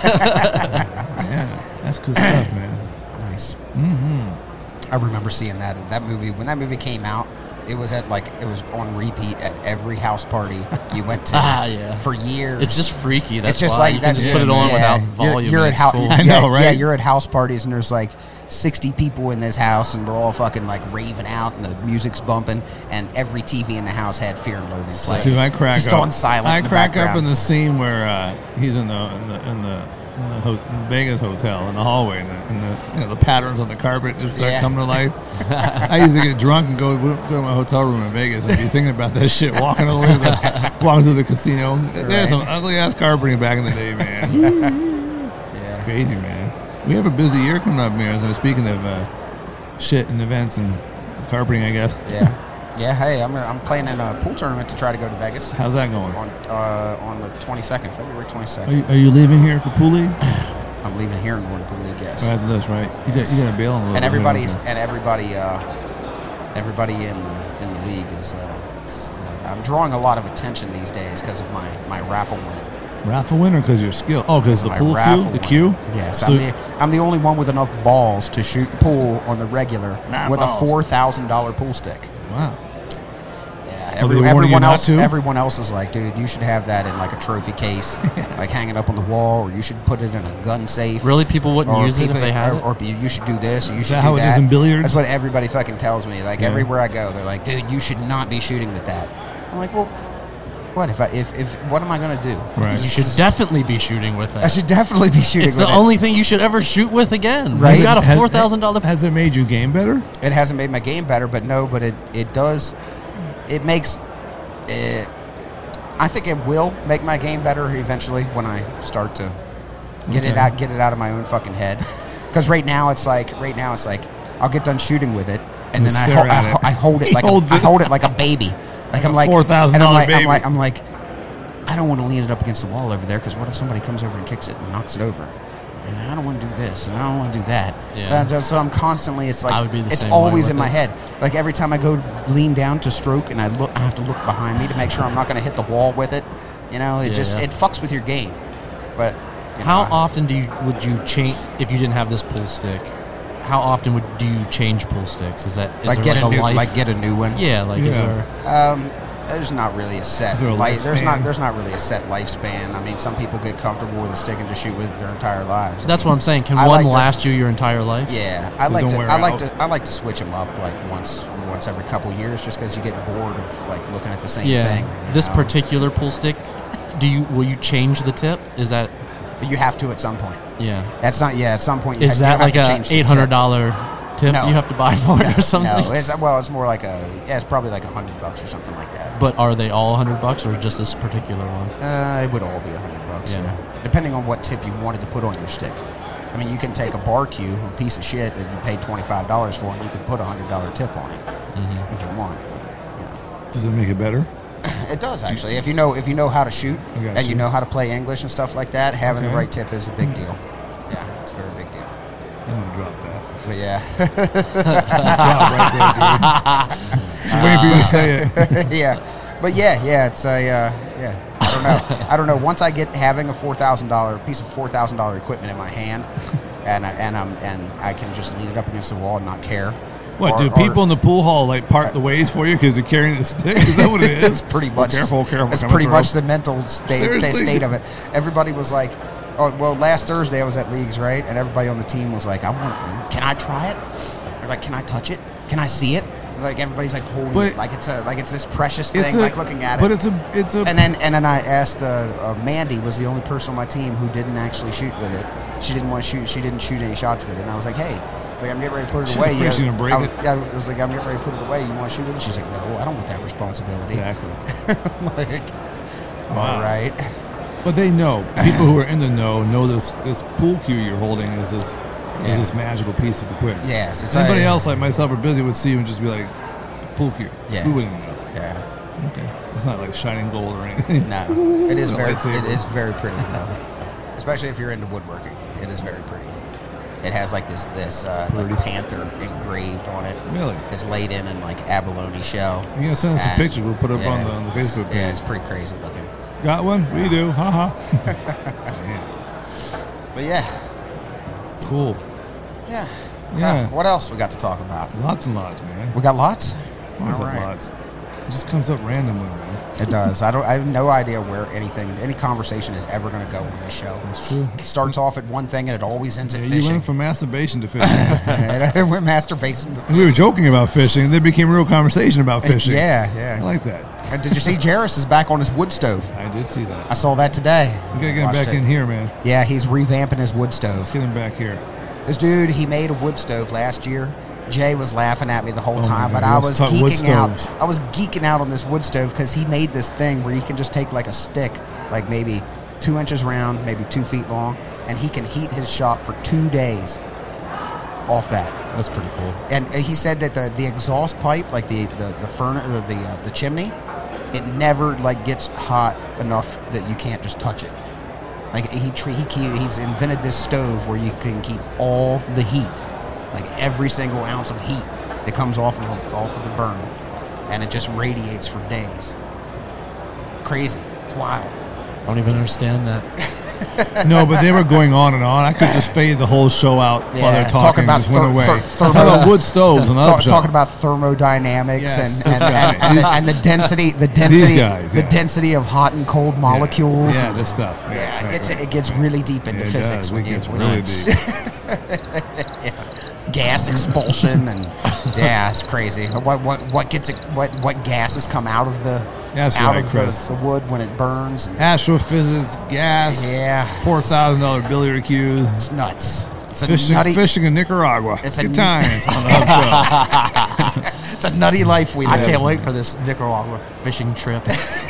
Yeah, that's good stuff, man. nice. Mm-hmm. I remember seeing that that movie when that movie came out. It was at like it was on repeat at every house party you went to. Ah, yeah. For years. It's just freaky. That's it's just why like you can that's- just put it on yeah, without you're- volume. You're, and at it's hou- cool. I yeah, know, right? Yeah, you're at house parties and there's like sixty people in this house and we're all fucking like raving out and the music's bumping and every T V in the house had Fear and Loathing playing. Dude, I crack just up. on silent. I in the crack up background. in the scene where uh, he's in the in the in the, in the, ho- in the Vegas hotel in the hallway, and the, and the you know the patterns on the carpet just start Yeah. coming to life. I used to get drunk and go go to my hotel room in Vegas and be thinking about that shit, walking all the way to the walking through the casino. Right. There's some ugly ass carpeting back in the day, man. Yeah. Crazy, man. We have a busy year coming up, man. So speaking of uh, shit and events and carpeting, I guess. Yeah. Yeah, hey, I'm, I'm playing in a pool tournament to try to go to Vegas How's that going? on uh, on the twenty-second, February Are twenty-second. you, are you leaving here for pool league? I'm leaving here and going to pool league, yes. Oh, that's this, right? You got, you got to bail on a little and bit, everybody's don't you? and everybody uh, everybody in the, in the league is uh, s- uh, I'm drawing a lot of attention these days because of my, my raffle win. Raffle winner because your skill. Oh, because the My pool raffle cue, the win. cue. Yes, So, I'm, the, I'm the only one with enough balls to shoot pool on the regular Nine with balls. a four thousand dollar pool stick. wow. Yeah, Oh, every, they warning you everyone not else to? everyone else is like, dude, you should have that in like a trophy case, like hanging up on the wall, or you should put it in a gun safe. Really, people wouldn't Or use it people- if they had or, it. or you you should do this, or you should that do how it that. is in billiards? That's what everybody fucking tells me. Like Yeah. everywhere I go, they're like, dude, you should not be shooting with that. I'm like, well, what if I if, if what am I gonna do? Right. You should definitely be shooting with I that. should definitely be shooting It's with the it. only thing you should ever shoot with again. Right. You got a Has- four thousand dollar. Has it made you game better? It hasn't made my game better, but no, but it it does. It makes it. I think it will make my game better eventually when I start to get it Okay. out, get it out of my own fucking head. Because right now it's like, right now it's like, I'll get done shooting with it, and You then I, stare ho- at I, ho- it. I hold it He like a, holds I it. hold it like a baby. Like, a I'm like four thousand and I'm dollar like, I'm baby. like I'm like I don't want to lean it up against the wall over there because what if somebody comes over and kicks it and knocks it over? And I don't want to do this, and I don't want to do that. Yeah. So, so I'm constantly. It's like I would be the it's same way always with in my it. head. Like every time I go lean down to stroke, and I look, I have to look behind me to make sure I'm not going to hit the wall with it. You know, it Yeah, just yeah. it fucks with your game. But you How know, often do you would you change if you didn't have this pull stick? How often would do you change pull sticks? Is that is like there get like a new life? like get a new one? yeah, like is Yeah. there? Um, there's not really a set Is there a life. There's not lifespan? there's not really a set lifespan. I mean, some people get comfortable with a stick and just shoot with it their entire lives. That's what I'm saying. Can I one like to- last you your entire life? Yeah, I They like don't to. wear I like out. to. I like to switch them up like once, once every couple years, just because you get bored of like looking at the same Yeah. thing. you This know? particular pull stick, do you will you change the tip? Is that you have to at some point. yeah? That's not. Yeah, at some point. You Is have, that you have like to a change the eight hundred tip. dollar tip No. you have to buy for it or something? No, it's well, it's more like a. Yeah, it's probably like a hundred bucks or something like that. But are they all hundred bucks or just this particular one? Uh, it would all be a hundred bucks. Yeah. Yeah. Depending on what tip you wanted to put on your stick. I mean, you can take a bar cue, a piece of shit that you paid twenty-five dollars for, and you can put a hundred dollar tip on it Mm-hmm. if you want. You know. Does it make it better? It does actually. If you know if you know how to shoot I got and you you. know how to play English and stuff like that, having Okay. the right tip is a big deal. Yeah, it's a very big deal. I'm gonna drop that. But yeah, Drop right there, dude. Just waiting for you to say it. yeah, but yeah, yeah, it's a uh, yeah. I don't know. I don't know. Once I get having a four thousand dollar piece of four thousand dollar equipment in my hand, and I, and I'm and I can just lean it up against the wall and not care. What, Or- do or- people in the pool hall like part the ways for you because you're carrying the stick? Is that what it is? It's pretty Oh, much. careful, careful. It's coming pretty through. much the mental state, the Seriously? state of it. Everybody was like, "Oh, well, last Thursday I was at leagues, right?" And everybody on the team was like, "I want. Can I try it?" They're like, "Can I touch it? Can I see it?" Like everybody's like holding But- it, like it's a like it's this precious It's thing, a- like looking at it. But it's a, it's a. And then and then I asked uh, uh, Mandy was the only person on my team who didn't actually shoot with it. She didn't want to shoot. She didn't shoot any shots with it. And I was like, hey, like I'm getting ready to put it She's away. afraid she's gonna break I was, it. Yeah, I was like, I'm getting ready to put it away. You want to shoot with it? She's like, no, I don't want that responsibility. Exactly. like, Wow. all right. But they know. People who are in the know know this this pool cue you're holding is this Yeah. is this magical piece of equipment. Yes, it's Anybody a- else like myself or busy would see you and just be like, pool cue. Yeah. We wouldn't even know. Yeah. Okay. It's not like shining gold or anything. No, it is A very lightsaber. it is very pretty though, especially if you're into woodworking. It is very pretty. It has like this this uh, like Pretty. panther engraved on it. Really? It's laid in in like abalone shell. You gotta send us some And- pictures. We'll put it up on yeah, the on the it's- Facebook page. Yeah, it's pretty crazy looking. Got one? We do. Haha. Yeah. But yeah, Cool. yeah, Yeah. Huh, what else we got to talk about? Lots and lots, man. We got lots. Lots All and right. lots. It just comes up randomly, man. It does. I don't. I have no idea where anything, any conversation is ever going to go on this show. That's true. It starts off at one thing and it always ends Yeah, at you fishing. went from masturbation to fishing. And we're masturbation. And we were joking about fishing, and then became a real conversation about fishing. Yeah, yeah. I like that. And did you see Jarris is back on his wood stove? I did see that. I saw that today. We gotta get him Watched back it. in here, man. Yeah, he's revamping his wood stove. Let's get him back here. This dude, he made a wood stove last year. Jay was laughing at me the whole Oh my time, God, but he I wants was to talk wood geeking out. stoves. I was geeking out on this wood stove because he made this thing where you can just take like a stick, like maybe two inches round, maybe two feet long, and he can heat his shop for two days off that. That's pretty cool. And uh, he said that the, the exhaust pipe, like the the the furnace, the the, uh, the chimney, it never like gets hot enough that you can't just touch it. Like he tre- he ke- he's invented this stove where you can keep all the heat, like every single ounce of heat that comes off of off of the burn, and it just radiates for days. Crazy, it's wild. I don't even understand that. No, but they were going on and on. I could just fade the whole show out while Yeah, they're talking talking. about just went ther- away. ther- thermo- Talk about wood stoves and Talk, other talking about thermodynamics Yes, and, this and, guy. and, and, the, and the density, the density, guys, the yeah. density of hot and cold molecules. Yeah, this stuff. Yeah, Yeah, it right, gets right. it gets really deep into Yeah, it physics does. when It you gets when really you, deep. gas expulsion and yeah, it's crazy. What what what gets it? What what gases come out of the That's out right, of Chris. the, the wood when it burns? And Astrophysics, gas, yeah, four thousand dollar billiard cues, it's nuts. It's a fishing, nutty. fishing in Nicaragua. It's a Good n- times on the Hub Show. It's a nutty life we live. I can't wait for this Nicaragua fishing trip.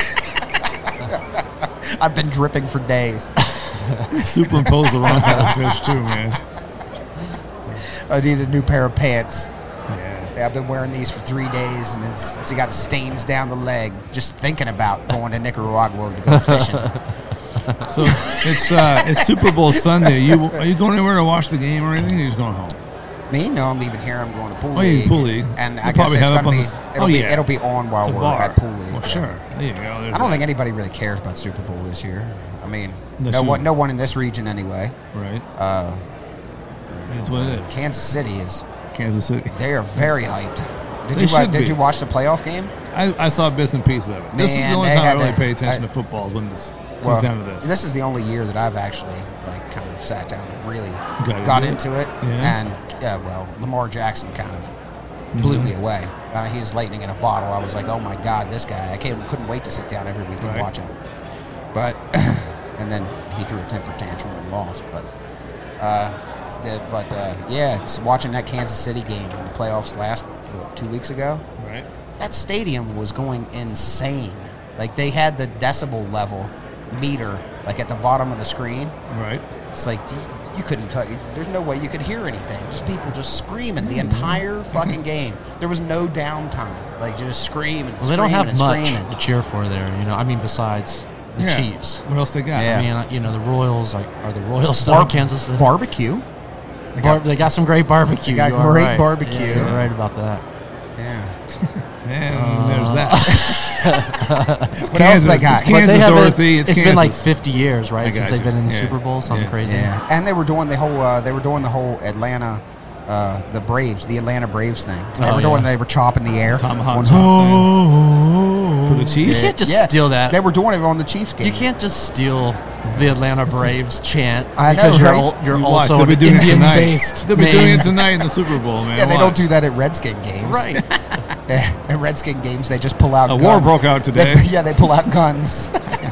I've been dripping for days. Superimpose the wrong kind of fish too, man. I need a new pair of pants. Yeah. Yeah, I've been wearing these for three days, and it's, it's got stains down the leg just thinking about going to Nicaragua to go fishing. So it's uh, it's Super Bowl Sunday. You are you going anywhere to watch the game or anything? Or are you just going home? Me? No, I'm leaving here. I'm going to pool Oh, you league. pool league. And You'll I guess probably it's have it gonna up on be the s- it'll oh, be yeah. it'll be on while It's a we're bar. at pool league. Well, yeah. sure. There you go. There's I don't that. think anybody really cares about Super Bowl this year. I mean, Unless no you- one, no one in this region anyway. Right. Uh, It's what it is. Kansas City is. Kansas City. They are very hyped. Did They you wa- should did be. you watch the playoff game? I, I saw bits and pieces of it. This is Man, the only they time I had really to- pay attention I- to football is when this comes Well, down to this. This is the only year that I've actually like kind of sat down and really Got got, into into it? it. Yeah. And yeah, well, Lamar Jackson kind of blew Mhm. me away. Uh, he was lightning in a bottle. I was like, oh my god, this guy! I can't, couldn't wait to sit down every week and Right. watch him. But and then he threw a temper tantrum and lost. But uh, the, but uh, yeah, it's watching that Kansas City game in the playoffs last what, two weeks ago. Right. That stadium was going insane. Like they had the decibel level meter like at the bottom of the screen. Right. It's like, you couldn't cut. There's no way you could hear anything. Just people just screaming the entire fucking game. There was no downtime. Like just screaming. Well, they don't have and much screaming. to cheer for there. You know, I mean, besides the Yeah. Chiefs. What else they got? Yeah. I mean, uh, you know, the Royals like, are the Royals still Bar- in Kansas City? Barbecue. They Bar- got, they got some great barbecue. They got You are great right. barbecue. Yeah, you're right about that. yeah. And there's Uh, that. What else they got? It's Kansas, they haven't- Dorothy. It's, it's been like Kansas. fifty years, I right, got since they've you. been in the Yeah. Super Bowl. Something Yeah. crazy. Yeah, and they were doing the whole. Uh, they were doing the whole Atlanta, uh, the Braves, the Atlanta Braves thing. They Oh, were doing. yeah. They were chopping the air. Tomahawk One chop time. for the Chiefs. You can't just Yeah, steal that. They were doing it on the Chiefs game. You can't just steal the Atlanta Braves chant I know, because you're right? al- you're You watch, also they'll be an doing it tonight. Indian-based They'll be name. doing it tonight in the Super Bowl, man. Yeah, they Watch. don't do that at Redskin games. Right. At Redskin games, they just pull out. A guns. war broke out today. They- yeah, they pull out guns.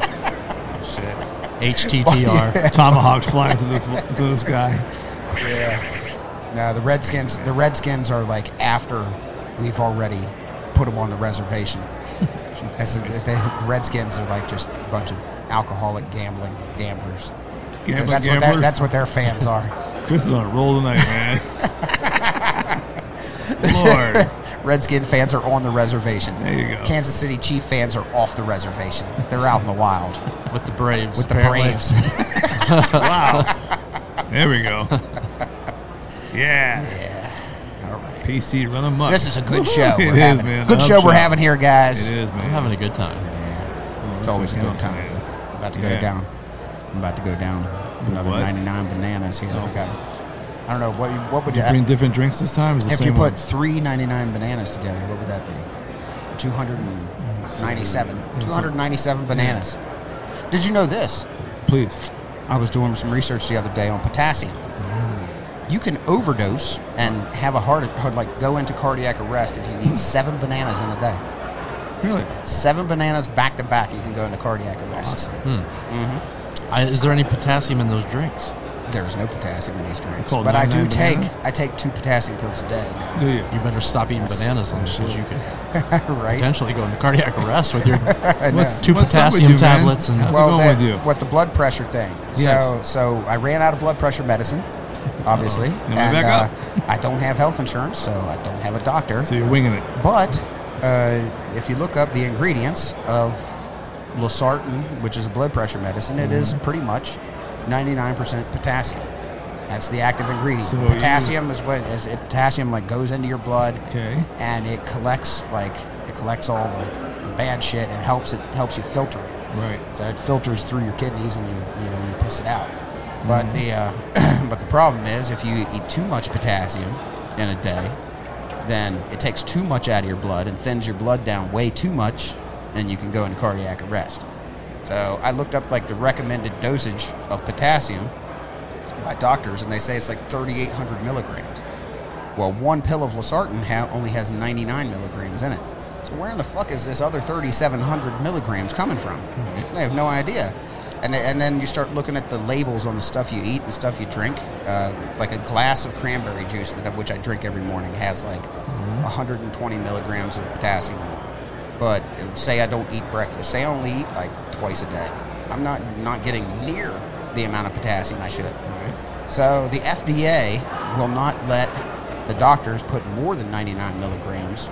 H T T R. Tomahawks flying through the through the sky. No, the Redskins. The Redskins are like after we've already put them on the reservation. As the, the Redskins are like just a bunch of alcoholic gambling gamblers. Gambling that's what gamblers. their, that's what their fans are. Chris is on a roll tonight, man. Lord. Redskin fans are on the reservation. There you go. Kansas City Chief fans are off the reservation. They're out in the wild With the Braves. with the apparently. Braves. Wow. There we go. Yeah. Yeah. All right. P C run amok. This is a good show. It we're is, having. man. Good I'm show we're shocked. having here, guys. It is, I'm man. having a good time. It's always a good time. Man. I'm about to go Yeah. down. I'm about to go down another What? ninety-nine bananas here. I got. I don't know what. you- What would Did you? you bring different drinks this time? Or is it the If you same put ones? three ninety-nine bananas together, what would that be? Two hundred ninety-seven. Two hundred ninety-seven bananas. Did you know this? Please. I was doing some research the other day on potassium. You can overdose and have a heart, like go into cardiac arrest if you eat seven bananas in a day. Really? Seven bananas back to back, you can go into cardiac arrest. I, is there any potassium in those drinks? There is no potassium in these drinks, Called but I do ninety-nine take bananas? I take two potassium pills a day, Do you? You better stop eating Yes. bananas then, because you could right? potentially go into cardiac arrest with your I know. What's- two what's up with potassium you, man? tablets and How's it going the, with you? What the blood pressure thing? Yes. So so I ran out of blood pressure medicine, obviously, Uh-oh. You and went back uh, I don't have health insurance, so I don't have a doctor. So you're winging it. But uh, if you look up the ingredients of losartan, which is a blood pressure medicine, it is pretty much ninety-nine percent potassium. That's the active ingredient. So potassium is what is it, potassium like goes into your blood, Okay. and it collects like it collects all the, the bad shit and helps it helps you filter it. Right. So it filters through your kidneys, and you you know you piss it out. But the uh, but the problem is if you eat too much potassium in a day, then it takes too much out of your blood and thins your blood down way too much, and you can go into cardiac arrest. So I looked up like the recommended dosage of potassium by doctors, and they say it's like thirty-eight hundred milligrams. Well, one pill of losartan ha- only has ninety-nine milligrams in it. So where in the fuck is this other thirty-seven hundred milligrams coming from? They have no idea. And, and then you start looking at the labels on the stuff you eat and stuff you drink. Uh, like a glass of cranberry juice, that which I drink every morning, has like one hundred twenty milligrams of potassium in it. But uh, say I don't eat breakfast. Say I only eat like twice a day. I'm not not getting near the amount of potassium I should. So the F D A will not let the doctors put more than ninety-nine milligrams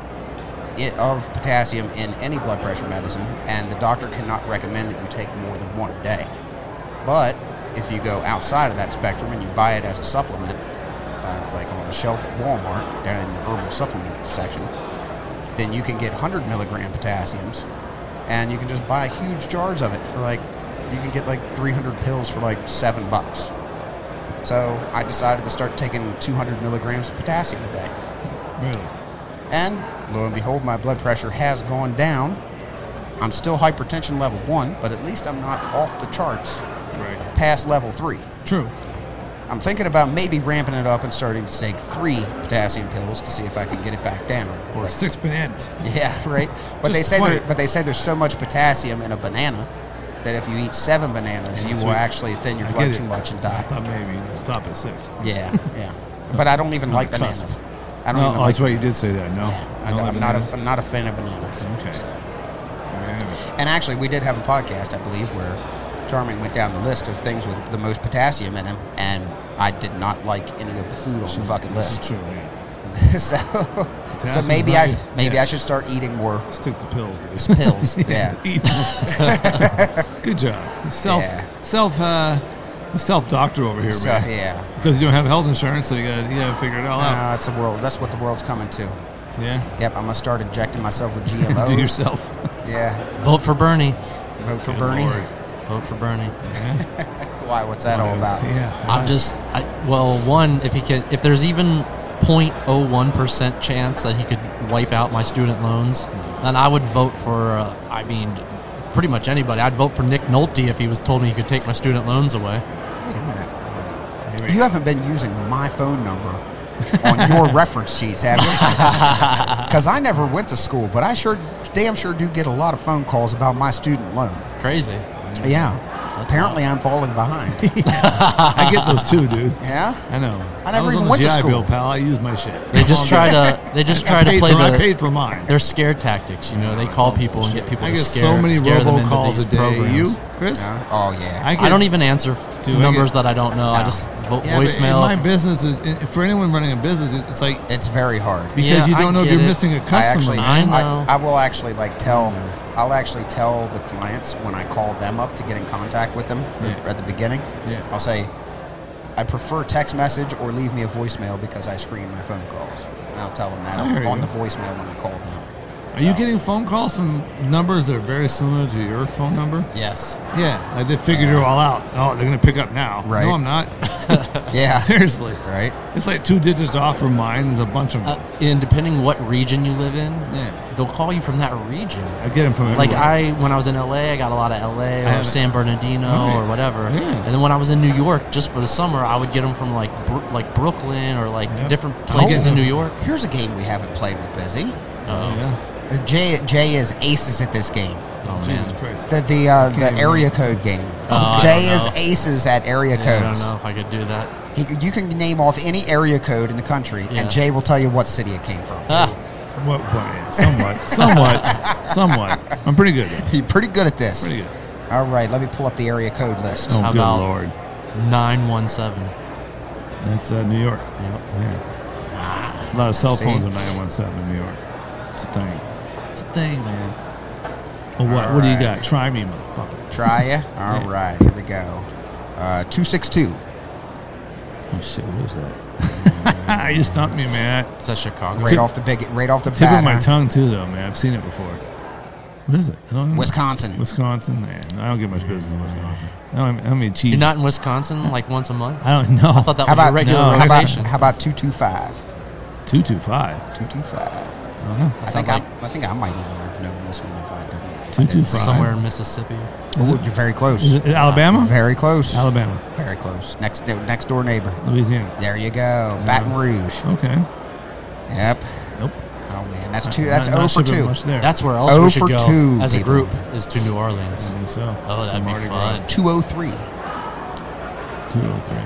i- of potassium in any blood pressure medicine, and the doctor cannot recommend that you take more than one a day. But if you go outside of that spectrum and you buy it as a supplement, uh, like on the shelf at Walmart, down in the herbal supplement section, then you can get one hundred milligram potassiums, and you can just buy huge jars of it for like, you can get like three hundred pills for like seven bucks. So I decided to start taking two hundred milligrams of potassium a day. Really? And lo and behold, my blood pressure has gone down. I'm still hypertension level one, but at least I'm not off the charts Right. past level three. True. I'm thinking about maybe ramping it up and starting to take three potassium pills to see if I can get it back down. Or six bananas. Yeah, right. But they Just say there, twenty. but they say there's so much potassium in a banana that if you eat seven bananas, you So will you- actually thin your I blood get too it. much and I die. thought maybe stop at six. Yeah, yeah. But I don't even On like the cusp. bananas. I don't No, even oh, like that's right. You did say that. No. Yeah, I No don't, I'm not. bananas? A, I'm not a fan of bananas. Okay. So. Yeah. And actually, we did have a podcast, I believe, where Charmin went down the list of things with the most potassium in them, and I did not like any of the food on the fucking This is list. true. Yeah. so, so Potassium's maybe not I good. maybe Yeah. I should start eating more Stick to pills. Dude. pills. Yeah. Eat them. Good job. Self, Yeah. self, uh, self doctor over here, So, man. yeah. Because you don't have health insurance, so you got you got to figure it all out. No, it's the world. That's what the world's coming to. Yeah. Yep, I'm gonna start injecting myself with G M Os. Do yourself. Yeah. Vote for Bernie. Vote for Good Bernie. Lord. Vote for Bernie. Yeah. Why? What's that all about? Yeah. I'm just, I, well, one, if he can, if there's even zero point zero one percent chance that he could wipe out my student loans, then I would vote for, uh, I mean, pretty much anybody. I'd vote for Nick Nolte if he was told me he could take my student loans away. Wait a minute. You haven't been using my phone number on your reference sheets, have you? Because I never went to school, but I sure, damn sure do get a lot of phone calls about my student loan. Crazy. Yeah. Apparently, I'm falling behind. I get those too, dude. Yeah. I know. I never was even on the went to G I school. Bill, pal. I use my shit. They just try to, they just try I to paid play for, I the, paid for mine. their scare tactics, you know. They call people and get people I to get scare, so many scare them into robocalls these a day. programs. You, Chris? Yeah. Oh yeah. I, get, I don't even answer Dude, I numbers get- that I don't know. I No. just vote Yeah, but voicemail. my business is for anyone running a business. It's like It's very hard. because Yeah, you I don't know if get you're it. missing a I customer. actually, I man. know. I, I will actually like tell. I'll actually tell the clients when I call them up to get in contact with them Yeah. at the beginning. Yeah. I'll say, I prefer text message or leave me a voicemail because I screen my phone calls. And I'll tell them that I hear on you. the voicemail when I call them. Are you getting phone calls from numbers that are very similar to your phone number? Yes. Yeah, like they figured it all out. Oh, they're gonna pick up now. Right. No, I'm not. Yeah. Seriously, Right. it's like two digits off from mine. There's a bunch of Uh, them. and depending what region you live in, Yeah. they'll call you from that region. I get them from Like everywhere. I, when I was in L A, I got a lot of L A or have- San Bernardino Right. or whatever. Yeah. And then when I was in New York, just for the summer, I would get them from like Bro- like Brooklyn or like Yep. different places Oh. in New York. Here's a game we haven't played with Busy. Oh, yeah. Uh, Jay, Jay is aces at this game. oh man, Jesus Christ. The the uh, the can't area code game. Oh, I Jay don't is know. aces at area Yeah, I don't codes. know if I could do that. He, you can name off any area code in the country, Yeah. and Jay will tell you what city it came from. Ah, What, what, yeah, somewhat, somewhat, somewhat. I'm pretty good. Though. He's pretty good at this. Pretty good. All right, let me pull up the area code list. Oh, How good about- lord. nine one seven. That's uh, New York. Yep. Yeah. A lot of cell See? phones are nine one seven in New York. It's a thing. It's a thing, man. Oh, what? What do you Alright. got? Try me, motherfucker. Try ya? All Yeah. right, here we go. Uh, two six two. Oh shit! What was that? You stumped me, man. Is that Chicago? Right off the big, right off the Tip bat. of my huh? tongue too, though, man. I've seen it before. What is it? I don't know. Wisconsin. Wisconsin, man. I don't get much business in Wisconsin. I don't. I mean, cheese. You're not in Wisconsin like once a month? I don't know. I thought that How was your about regular no, how about rotation. how about two two five? Two two five. Two two five. I don't know. I That think sounds I, like I think I might even have known this one if I didn't. Two two five. somewhere in Mississippi. Is Oh, it- you're very close. Is it Alabama? Very close. Alabama. Very close. Next next door neighbor. Louisiana. There you go. Baton Rouge. Okay. Yep. Nope. Oh man, that's two. That's Not- not zero for shipping two. much there. That's where else Oh we should for go two, as a people. group is to New Orleans. I think so. Oh, that'd be Mardi fun. Gras. Two oh three. two oh three.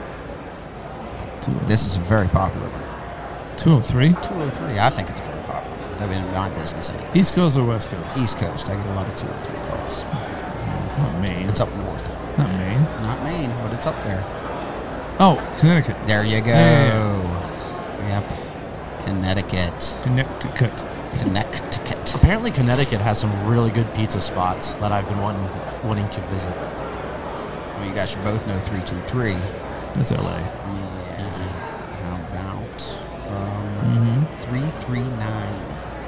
This is a very popular one. two oh three. two oh three. I think it's very popular. I mean, in my business anyway. East Coast or West Coast? East Coast. I get a lot of two oh three calls. No, it's not Maine. It's up north. not Maine. Not Maine, but it's up there. Oh, Connecticut. There you go. Yeah, Yep. Connecticut. Connecticut. Connecticut. Apparently, Connecticut has some really good pizza spots that I've been wanting wanting to visit. Well, you guys should both know three two three. That's L A. Yeah. Easy. How about um, Mm-hmm. three three nine?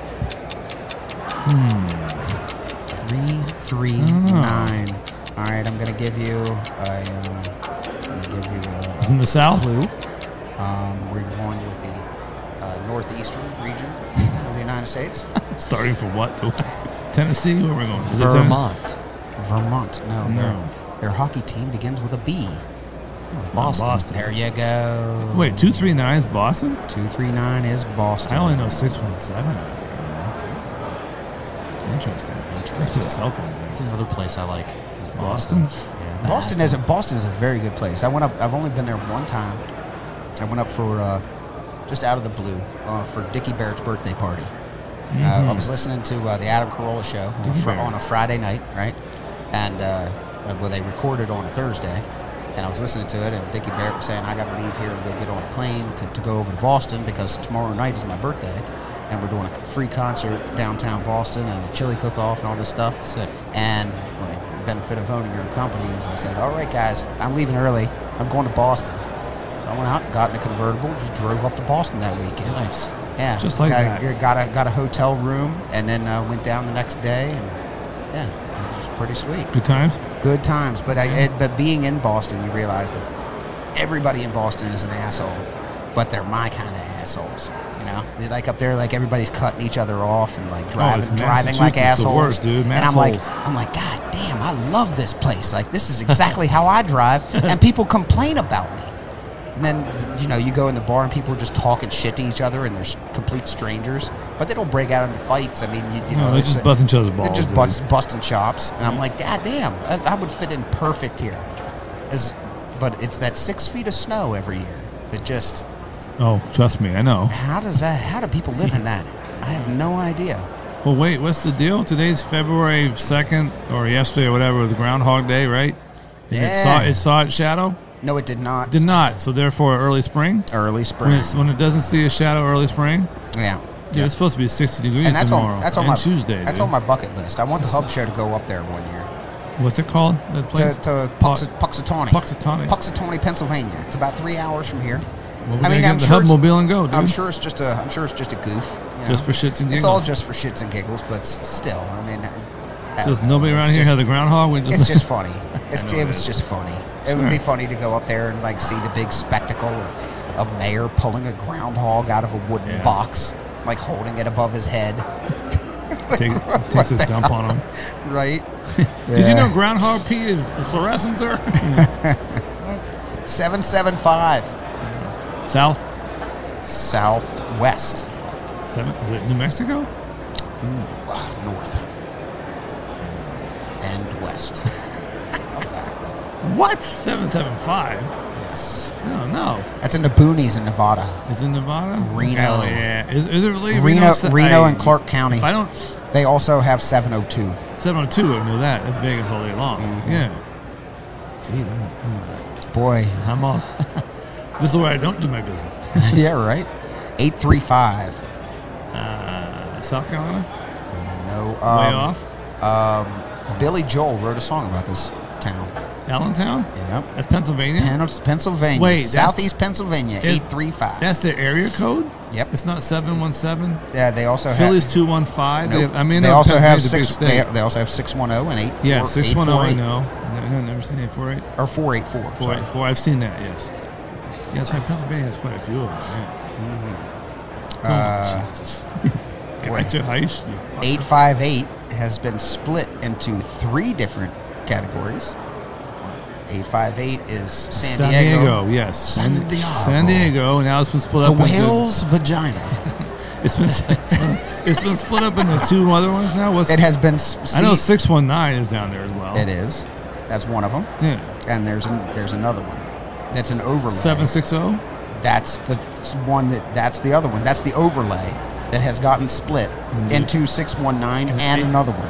Hmm. Three three nine. All right, I'm gonna give you a. Uh, I'm gonna give you a, It's in the South. clue. Um, we're going with the uh, northeastern region of the United States. Starting from what? Tennessee? Where are we going? Is it Vermont. Vermont. No, No. Their, their hockey team begins with a B. Tennessee? It's not Boston. Boston. There you go. Wait, two three nine is Boston? Two three nine is Boston. I only know six one seven. Interesting. Interesting. That's something. That's another place I like. Is Boston? Yeah. Boston is a Boston is a very good place. I went up. I've only been there one time. I went up for uh, just out of the blue uh, for Dickie Barrett's birthday party. Uh, I was listening to uh, the Adam Carolla show Dickie for, Barrett. on a Friday night, right? And uh, uh, well, they recorded on a Thursday, and I was listening to it, and Dickie Barrett was saying, I got to leave here and go get on a plane to, to go over to Boston because tomorrow night is my birthday, and we're doing a free concert downtown Boston and a chili cook-off and all this stuff. Sick. And well, the benefit of owning your own company is I said, all right, guys, I'm leaving early. I'm going to Boston. So I went out, got in a convertible, just drove up to Boston that weekend. Nice. Yeah, Just like got, that. Got a got a hotel room, and then uh, went down the next day, and yeah, it was pretty sweet. Good times. Good times, but I, it, but being in Boston, you realize that everybody in Boston is an asshole, but they're my kind of assholes. You know, they're like up there, like everybody's cutting each other off and like driving, Oh, it's driving like Massachusetts, the assholes. worst, dude. And I'm like, Massholes. I'm like, God damn, I love this place. Like this is exactly how I drive, and people complain about me. And then, you know, you go in the bar and people are just talking shit to each other and they're s- complete strangers. But they don't break out into fights. I mean, you, you No, know. they're it's just a- busting each other's They're balls, just dude. bust, busting chops. And I'm like, God damn, I, I would fit in perfect here. As, but it's that six feet of snow every year that just, Oh, trust me, I know. how does that, how do people live in that? I have no idea. Well, wait, what's the deal? Today's February second, or yesterday or whatever, was Groundhog Day, right? And it saw, Yeah. it saw its shadow? No, it did not. Did not. So therefore, early spring. Early When, spring. it's, when it doesn't see a shadow early spring, Yeah. yeah, it's supposed to be sixty degrees And that's tomorrow. on that's on and my Tuesday. That's dude. on my bucket list. I want the Hub Show to go up there one year. What's it called? That To, place? to Pa- Puxa- Puxatawny. Puxatawny. Puxatawny, Pennsylvania. It's about three hours from here. Well, we're gonna get in the Hub it's- Mobile and go, dude. I'm sure it's just a. I'm sure it's just a goof. You know? Just for shits and It's all giggles. just for shits and giggles, but s- still, I mean, I- I Does don't know. nobody around It's here just- have the groundhog? We It's just funny. It's, I know it it was is. just funny. It would be funny to go up there and like see the big spectacle of a mayor pulling a groundhog out of a wooden Yeah. box, like holding it above his head. Take, takes his dump on him. Right? Did you know groundhog pee is fluorescent, sir? seven seven five South? Southwest. Seven? Is it New Mexico? Wow, north and west. What? seven seven five? Yes. No, no. That's in the boonies in Nevada. It's in Nevada? Reno. Hell yeah. Is, is it really Reno, Reno? Reno, I- and Clark County. If I don't... They also have seven oh two. seven oh two, I know that. That's Vegas all day long. Mm-hmm. Yeah. Jeez, I'm, Boy. I'm all... This is where I don't do my business. Yeah, right? eight three five. Uh, South Carolina? No. Way Um, off? Um, Billy Joel wrote a song about this town. Allentown? Yep. That's Pennsylvania? Pen- Pennsylvania. Wait, that's- Southeast Pennsylvania, Is- eight three five. That's the area code? Yep. It's not seven one seven? Yeah, they also Philly's have... two one five? Nope. I mean, they no, also have Pennsylvania's a big six. They, state. they also have six one zero and eight. Yeah, six one zero, I eight know. No, no, never seen eight four eight. or four eight four. four eight four, I've seen that, yes. Yeah, that's right. Pennsylvania has quite a few of them, yeah. Uh, Oh, Jesus. Gotcha, Heish. eight five eight has been split into three different categories. eight five eight is San, San Diego, yes. San Diego. San Diego, and now it's been split The up into... whale's vagina. It's been, it's been it's been split up into two other ones now. What's It has been... s- I know see- six one nine is down there as well. It is. That's one of them. Yeah. And there's an, there's another one. That's an overlay. seven six zero? That's the one that that's the other one. That's the overlay that has gotten split into six one nine and another one.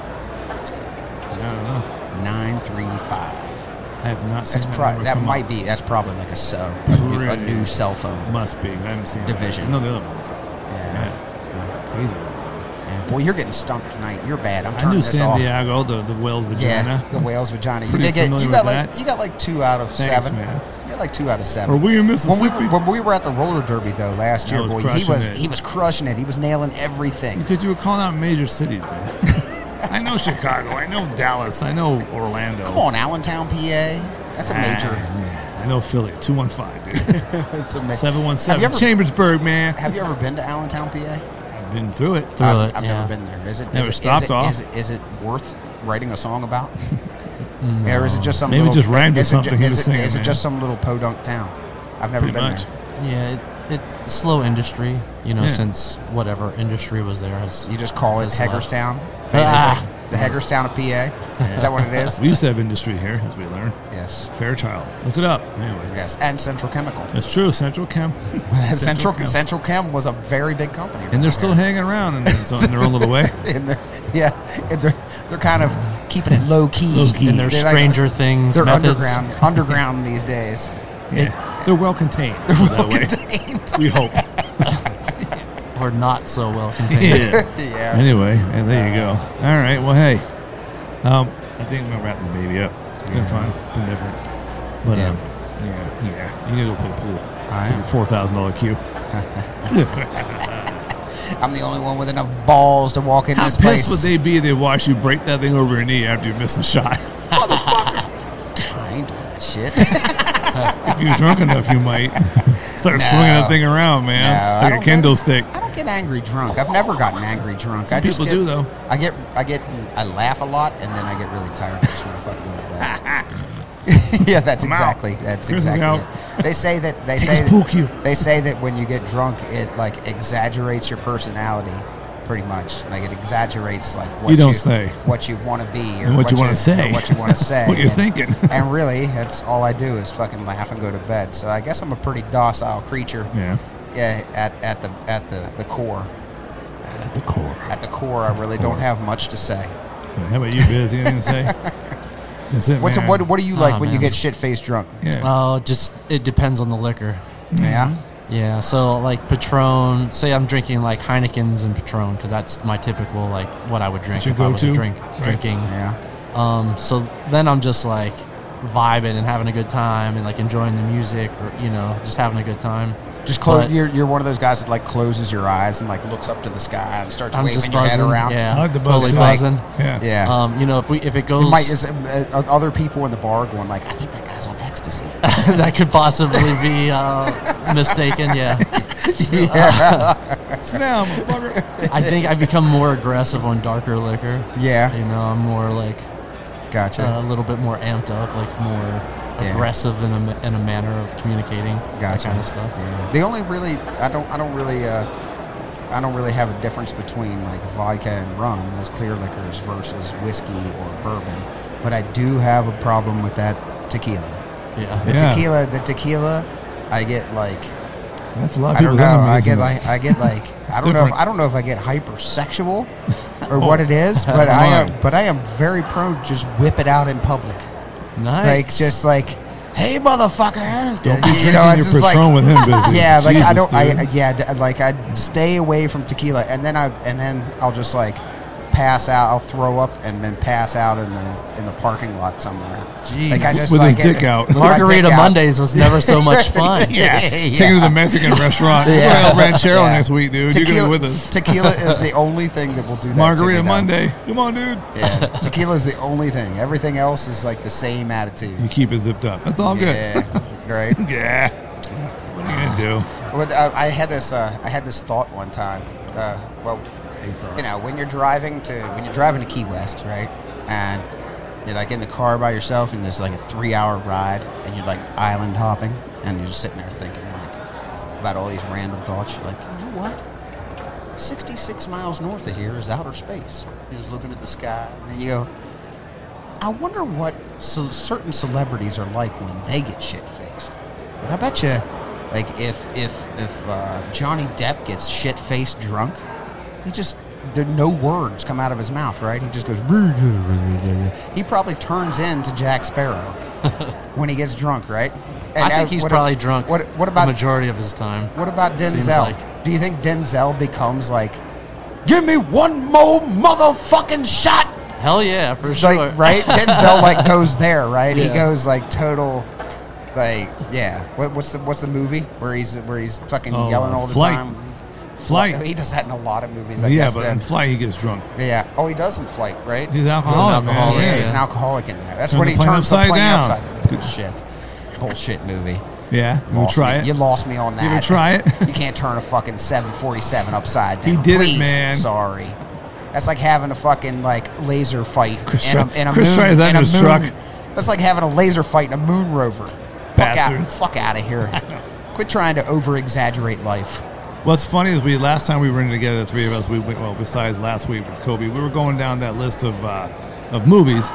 I don't know. nine three five. I have not seen That's that pro- number that come might up. be that's probably like a cell a, new, a Pretty. new cell phone. Must be. I haven't seen Division. That. No, the other ones. Yeah. Yeah. Crazy. Yeah. Boy, you're getting stumped tonight. You're bad. I'm I turning knew this San off. Diego, the, the whale's vagina. Yeah, the whale's vagina. You Pretty did get familiar you got with like that. you got like two out of Thanks, seven. man. You got like two out of seven. Are we in When we, Mississippi? when we were at the roller derby though last I year, was boy, he crushing was it. he was crushing it. He was nailing everything. Because you were calling out major cities, man. I know Chicago. I know Dallas. I know Orlando. Come on, Allentown, P A. That's a Ah, major. yeah. I know Philly. two one five, dude. It's a ma- seven one Have seven. you ever- Chambersburg, man. Have you ever been to Allentown, P A? I've been through it. Through I've, it, I've yeah. never been there. Is it Never is it, stopped is it, off. Is it, is it worth writing a song about? Or is it just some Maybe little, just rhymed to is it ju- something he Is, was it, singing, is it man. just some little podunk town? I've never Pretty been much. there. Yeah, it, it's slow industry, you know, Yeah. since whatever industry was there. Has, You just call it has Hagerstown, left. basically. Ah. The Hagerstown of P A. Is that what it is? We used to have industry here, as we learned. Yes. Fairchild. Look it up. Anyway. Yes. And Central Chemical. That's true. Central Chem. Central Chem. Central Chem was a very big company. And they're still hanging around in, in their own little way. in their, yeah, in their, they're kind of keeping it low key. Low key. And their They're like- Stranger Things They're methods. underground, underground these days. Yeah. They're well contained. That way. Contained. We hope. Or not so well contained. Yeah. Yeah. Anyway, and there you go. All right. Well, hey, um, I think I'm gonna wrap the baby up. It's been fun, been different, but Yeah. um, yeah, yeah. You gotta go play pool. I am. Four thousand dollar queue. I'm the only one with enough balls to walk in How this pissed place. would they be if they watch you break that thing over your knee after you miss the shot? I ain't doing that shit. If you're drunk enough, you might start No. swinging that thing around, man, No, I like don't a kendo get- stick. I don't get angry drunk. I've never gotten angry drunk. Some I just people get, do, though. I get, I get, I laugh a lot, and then I get really tired. I just want to fucking go to bed. Yeah, that's I'm out. exactly. That's Chris is exactly out. it. They say that they Take say his pool cue. they say that when you get drunk, it like exaggerates your personality, pretty much. Like it exaggerates like what You don't say. what you want to be or And what you wanna or say. what you want to say, What you're And- thinking. And really, that's all I do is fucking laugh and go to bed. So I guess I'm a pretty docile creature. Yeah, Yeah, at, at the at the, the core. at the core. At the core, I really don't have much to say. How about you, Biz? Anything to say? That's it, What's man. what What do you like Oh, when you man. get shit faced drunk? Yeah. Oh, just it depends on the liquor. Yeah, Yeah, so like Patron, say I'm drinking like Heinekens and Patron because that's my typical like what I would drink That's if your I was a go-to? drink Right. drinking. yeah. Um, so then I'm just like vibing and having a good time and like enjoying the music or you know just having a good time. Just close. But You're you're one of those guys that like closes your eyes and like looks up to the sky and starts I'm waving just your head buzzing. around. Yeah, I like the totally buzzing. buzzing. Yeah. Yeah. Um, you know if we if it goes You might is, uh, other people in the bar going like, I think that guy's on ecstasy. that could possibly be uh, mistaken. Yeah, yeah, Sit down, motherfucker. I think I become more aggressive on darker liquor. yeah. You know, I'm more like Gotcha. uh, a little bit more amped up, like more Yeah. aggressive in a, ma- in a manner of communicating, that Gotcha. kind of stuff. Yeah. The only really, I don't, I don't really, uh, I don't really have a difference between like vodka and rum as clear liquors versus whiskey or bourbon, but I do have a problem with that tequila. Yeah. The Yeah. tequila, the tequila, I get like, That's a lot of I don't people's know, enemies, I get isn't it? like, I get like, I don't know, if, different. I don't know if I get hypersexual or what it is, but I am, but I am very prone to just whip it out in public. Nice. Like just like, hey motherfucker, Don't be you drinking know, your it's just like, Patron with him, busy. yeah, like I Jesus, don't, I dude. yeah, d- like I stay away from tequila, and then I and then I'll just like pass out. I'll throw up and then pass out in the in the parking lot somewhere. Jeez. Like I just With his like dick out. with my Margarita dick out. Mondays was never so much fun. Yeah. Yeah. Take him to the Mexican restaurant. We're Yeah. going to El Ranchero Yeah. next week, dude. You're Tequila, going to be with us. tequila is the only thing that will do that. Margarita to me, though. Monday. Come on, dude. Yeah, tequila is the only thing. Everything else is like the same attitude. You keep it zipped up. That's all good. Yeah, right. Yeah. What are you going to do? What, uh, I had this. Uh, I had this thought one time. Uh, well, you know, when you're driving to when you're driving to Key West, right, and you're like in the car by yourself, and there's like a three-hour ride, and you're like island hopping, and you're just sitting there thinking like about all these random thoughts. You're like, you know what? sixty-six miles north of here is outer space. You're just looking at the sky, and you go, I wonder what so certain celebrities are like when they get shit-faced. I bet you, like, if if if uh, Johnny Depp gets shit-faced drunk, he just there no words come out of his mouth, right? He just goes. He probably turns into Jack Sparrow when he gets drunk, right? And I think uh, he's what- probably drunk What what about the majority of his time. what about Seems Denzel? like. Do you think Denzel becomes like, give me one more motherfucking shot? Hell yeah, for sure. Like, right? Denzel like goes there, right? He Yeah. goes like total, like, yeah. What, what's the what's the movie where he's where he's fucking Oh, yelling all the Flight. time? Flight. He does that in a lot of movies. I yeah, guess. but then. in Flight, he gets drunk. Yeah. Oh, he does in Flight, right? He's alcoholic, man. alcoholic, yeah, yeah. he's an alcoholic in there. That's Turn when the he plane turns the upside plane down. upside down. Bullshit. Bullshit movie. Yeah. You Lost try me. it? You lost me on that. You ever try it? You can't turn a fucking seven forty-seven upside down. He did it, Please. man. Sorry. That's like having a fucking like laser fight Chris in a, try- in a Chris moon. tries that in in a his moon- truck. That's like having a laser fight in a moon rover. Fuck Bastard. out, fuck out of here. Quit trying to over exaggerate life. What's funny is we last time we were in together, the three of us. We went, well, besides last week with Kobe, we were going down that list of uh, of movies,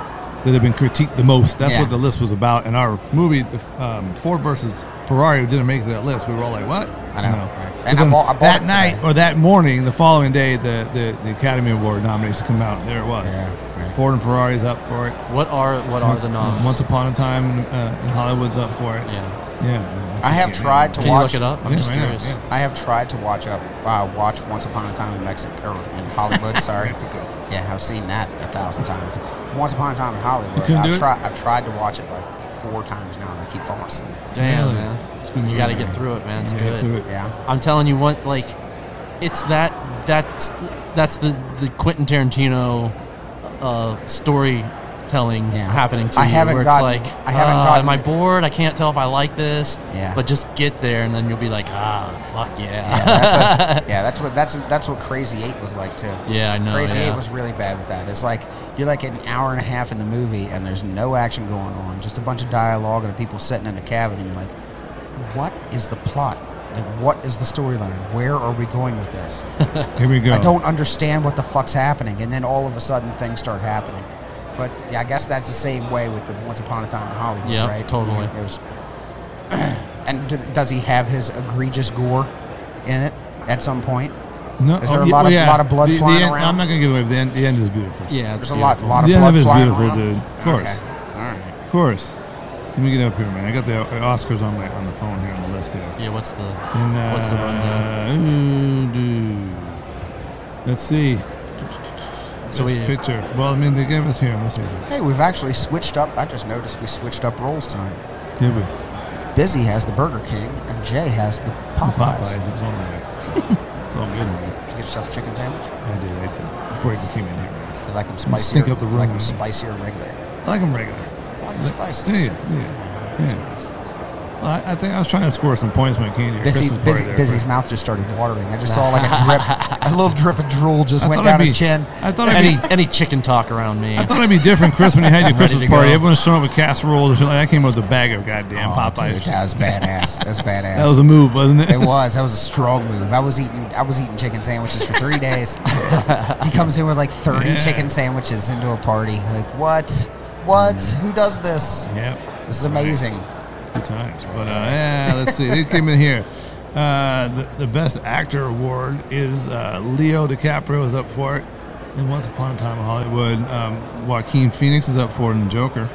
that have been critiqued the most. That's Yeah. what the list was about. And our movie, the, um, Ford versus Ferrari, didn't make that list. We were all like, what? I know, You right. But And I then bought- I bought that it night today. or that morning, the following day, the, the, the Academy Award nominations come out. There it was. Yeah, right. Ford and Ferrari's up for it. What are what are Once, the noms? Once Upon a Time uh, in Hollywood's up for it. Yeah. Yeah. I have tried to Can you watch. look it up? I'm Yeah, just I know, curious. yeah. I have tried to watch up, uh, watch Once Upon a Time in Mexico or in Hollywood. Sorry, Mexico. Yeah, I've seen that a thousand times. Once Upon a Time in Hollywood. couldn't do I've it? tried. I've tried to watch it like four times now, and I keep falling asleep. Damn, Really? man. It's a good You movie, got to man. get through it, man. It's Yeah, good. through it. Yeah. I'm telling you what, like, it's that that's that's the the Quentin Tarantino uh, storytelling Yeah. happening to I you, haven't where it's gotten- like, I haven't uh, gotten- am I bored? I can't tell if I like this. Yeah. But just get there, and then you'll be like, ah, fuck yeah. Yeah, that's, what, yeah, that's what that's that's what Crazy Eight was like too. Yeah, I know, Crazy yeah. Eight was really bad with that. It's like you're like an hour and a half in the movie, and there's no action going on, just a bunch of dialogue and people sitting in a cabin, and you're like, what is the plot? Like, what is the storyline? Where are we going with this? Here we go. I don't understand what the fuck's happening, and then all of a sudden things start happening. But yeah, I guess that's the same way with the Once Upon a Time in Hollywood, Yep, right? totally. There's- and do, does he have his egregious gore in it at some point? No, Is there oh, a yeah, lot well, of- yeah. lot of blood The- the flying end- around? I'm not gonna give away. The end, the end is beautiful. Yeah, it's There's a lot, beautiful. lot of The blood end of it's flying beautiful, around? dude. Of course, Okay. All right. of course. Let me get up here, man. I got the Oscars on my on the phone here on the list here. Yeah, what's the And, uh, what's the rundown? ooh, dude. Let's see. So Best we- picture. Well, I mean, they gave us here. Let's see. Hey, we've actually switched up. I just noticed we switched up roles tonight. Did we? Busy has the Burger King, and Jay has the Popeyes. Popeyes. It was on the way. It's all good, man. Did you get yourself a chicken sandwich? I did. I did. Before you came in here, man. You like them I'm spicier? stink up the You room, like them man. spicier or regular? I like them regular. I like the spices. Yeah, yeah, yeah. Well, I, I think I was trying to score some points when I came to your Busy, Christmas party busy, there, Busy's but- mouth just started watering. I just saw like a drip, a little drip of drool just I went thought down I'd his be- chin. I thought I'd any be, any chicken talk around me? I thought it'd be different, Chris, when you had your Ready Christmas to party. go. Everyone was showing up with casseroles and shit like that. I came up with a bag of goddamn Oh, Popeyes. dude, that was badass. That was badass. That was a move, wasn't it? It was. That was a strong move. I was eating. I was eating chicken sandwiches for three days. He comes in with like thirty Yeah. chicken sandwiches into a party. Like what? What? Who does this? Yep. This is amazing. Good times. But uh, yeah, let's see. They came in here. Uh, the, the best actor award is uh, Leo DiCaprio is up for it. And Once Upon a Time in Hollywood, um, Joaquin Phoenix is up for it in Joker.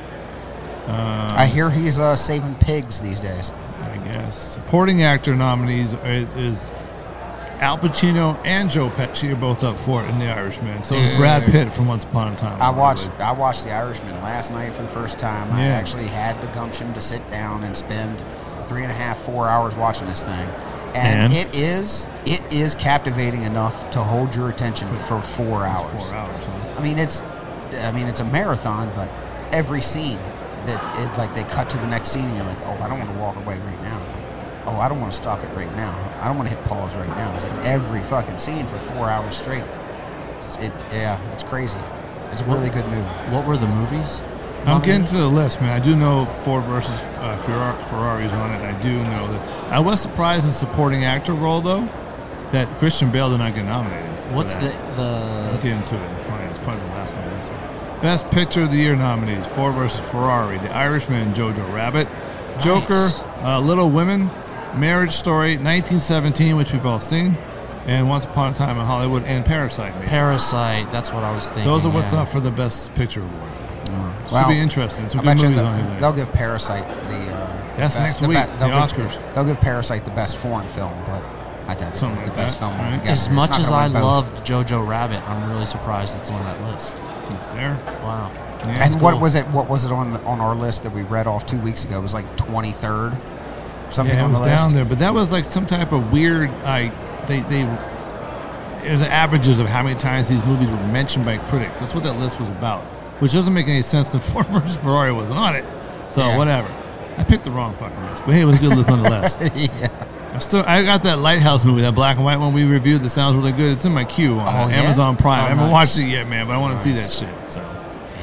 Uh, I hear he's uh, saving pigs these days. I guess. Supporting actor nominees is, is Al Pacino and Joe Pesci are both up for it in The Irishman. So is Brad Pitt from Once Upon a Time in I watched. Hollywood. I watched The Irishman last night for the first time. I Yeah. actually had the gumption to sit down and spend three and a half, four hours watching this thing, and, And? it is it is captivating enough to hold your attention for four It's hours. Four hours. Huh? I mean, it's I mean it's a marathon, but every scene that it like they cut to the next scene, and you're like, oh, I don't want to walk away right now. Oh, I don't want to stop it right now. I don't want to hit pause right now. It's like every fucking scene for four hours straight. It's, it yeah, it's crazy. It's a really good movie. What were the movies? I'm getting to the list, man. I do know Ford versus uh, Ferrari, Ferrari's on it. I do know that. I was surprised in supporting actor role, though, that Christian Bale did not get nominated. for What's the that. I'll the? get into it. It's fine. It's probably the last one. So. Best Picture of the Year nominees: Ford versus Ferrari, The Irishman, and Jojo Rabbit, Joker, Nice. uh, Little Women, Marriage Story, nineteen seventeen, which we've all seen, and Once Upon a Time in Hollywood, and Parasite. Maybe. Parasite. That's what I was thinking. Those are what's yeah. up for the Best Picture award. Should Well, be interesting. Some I good bet you movies the- on here. they'll give Parasite the. Uh, That's best, next the week, they'll the give, Oscars. They'll give Parasite the best foreign film, but I doubt Something they'll give like the best that, film right? altogether. As It's much not as gonna I win both. loved Jojo Rabbit, I'm really surprised it's on that list. It's there. Wow. Yeah. And what cool. was it? What was it on the, on our list that we read off two weeks ago? It was like twenty-third, something Yeah, it on was the down list. there, but that was like some type of weird. Like they they there's averages of how many times these movies were mentioned by critics. That's what that list was about, which doesn't make any sense. The Ford versus Ferrari wasn't on it, so Yeah. whatever. I picked the wrong fucking list, but hey, it was a good list nonetheless. yeah. I still I got that Lighthouse movie, that black and white one we reviewed. That sounds really good. It's in my queue on Oh, uh, yeah? Amazon Prime. Oh, I haven't nice. watched it yet, man, but I want to see that Nice. shit. So Yeah, boy,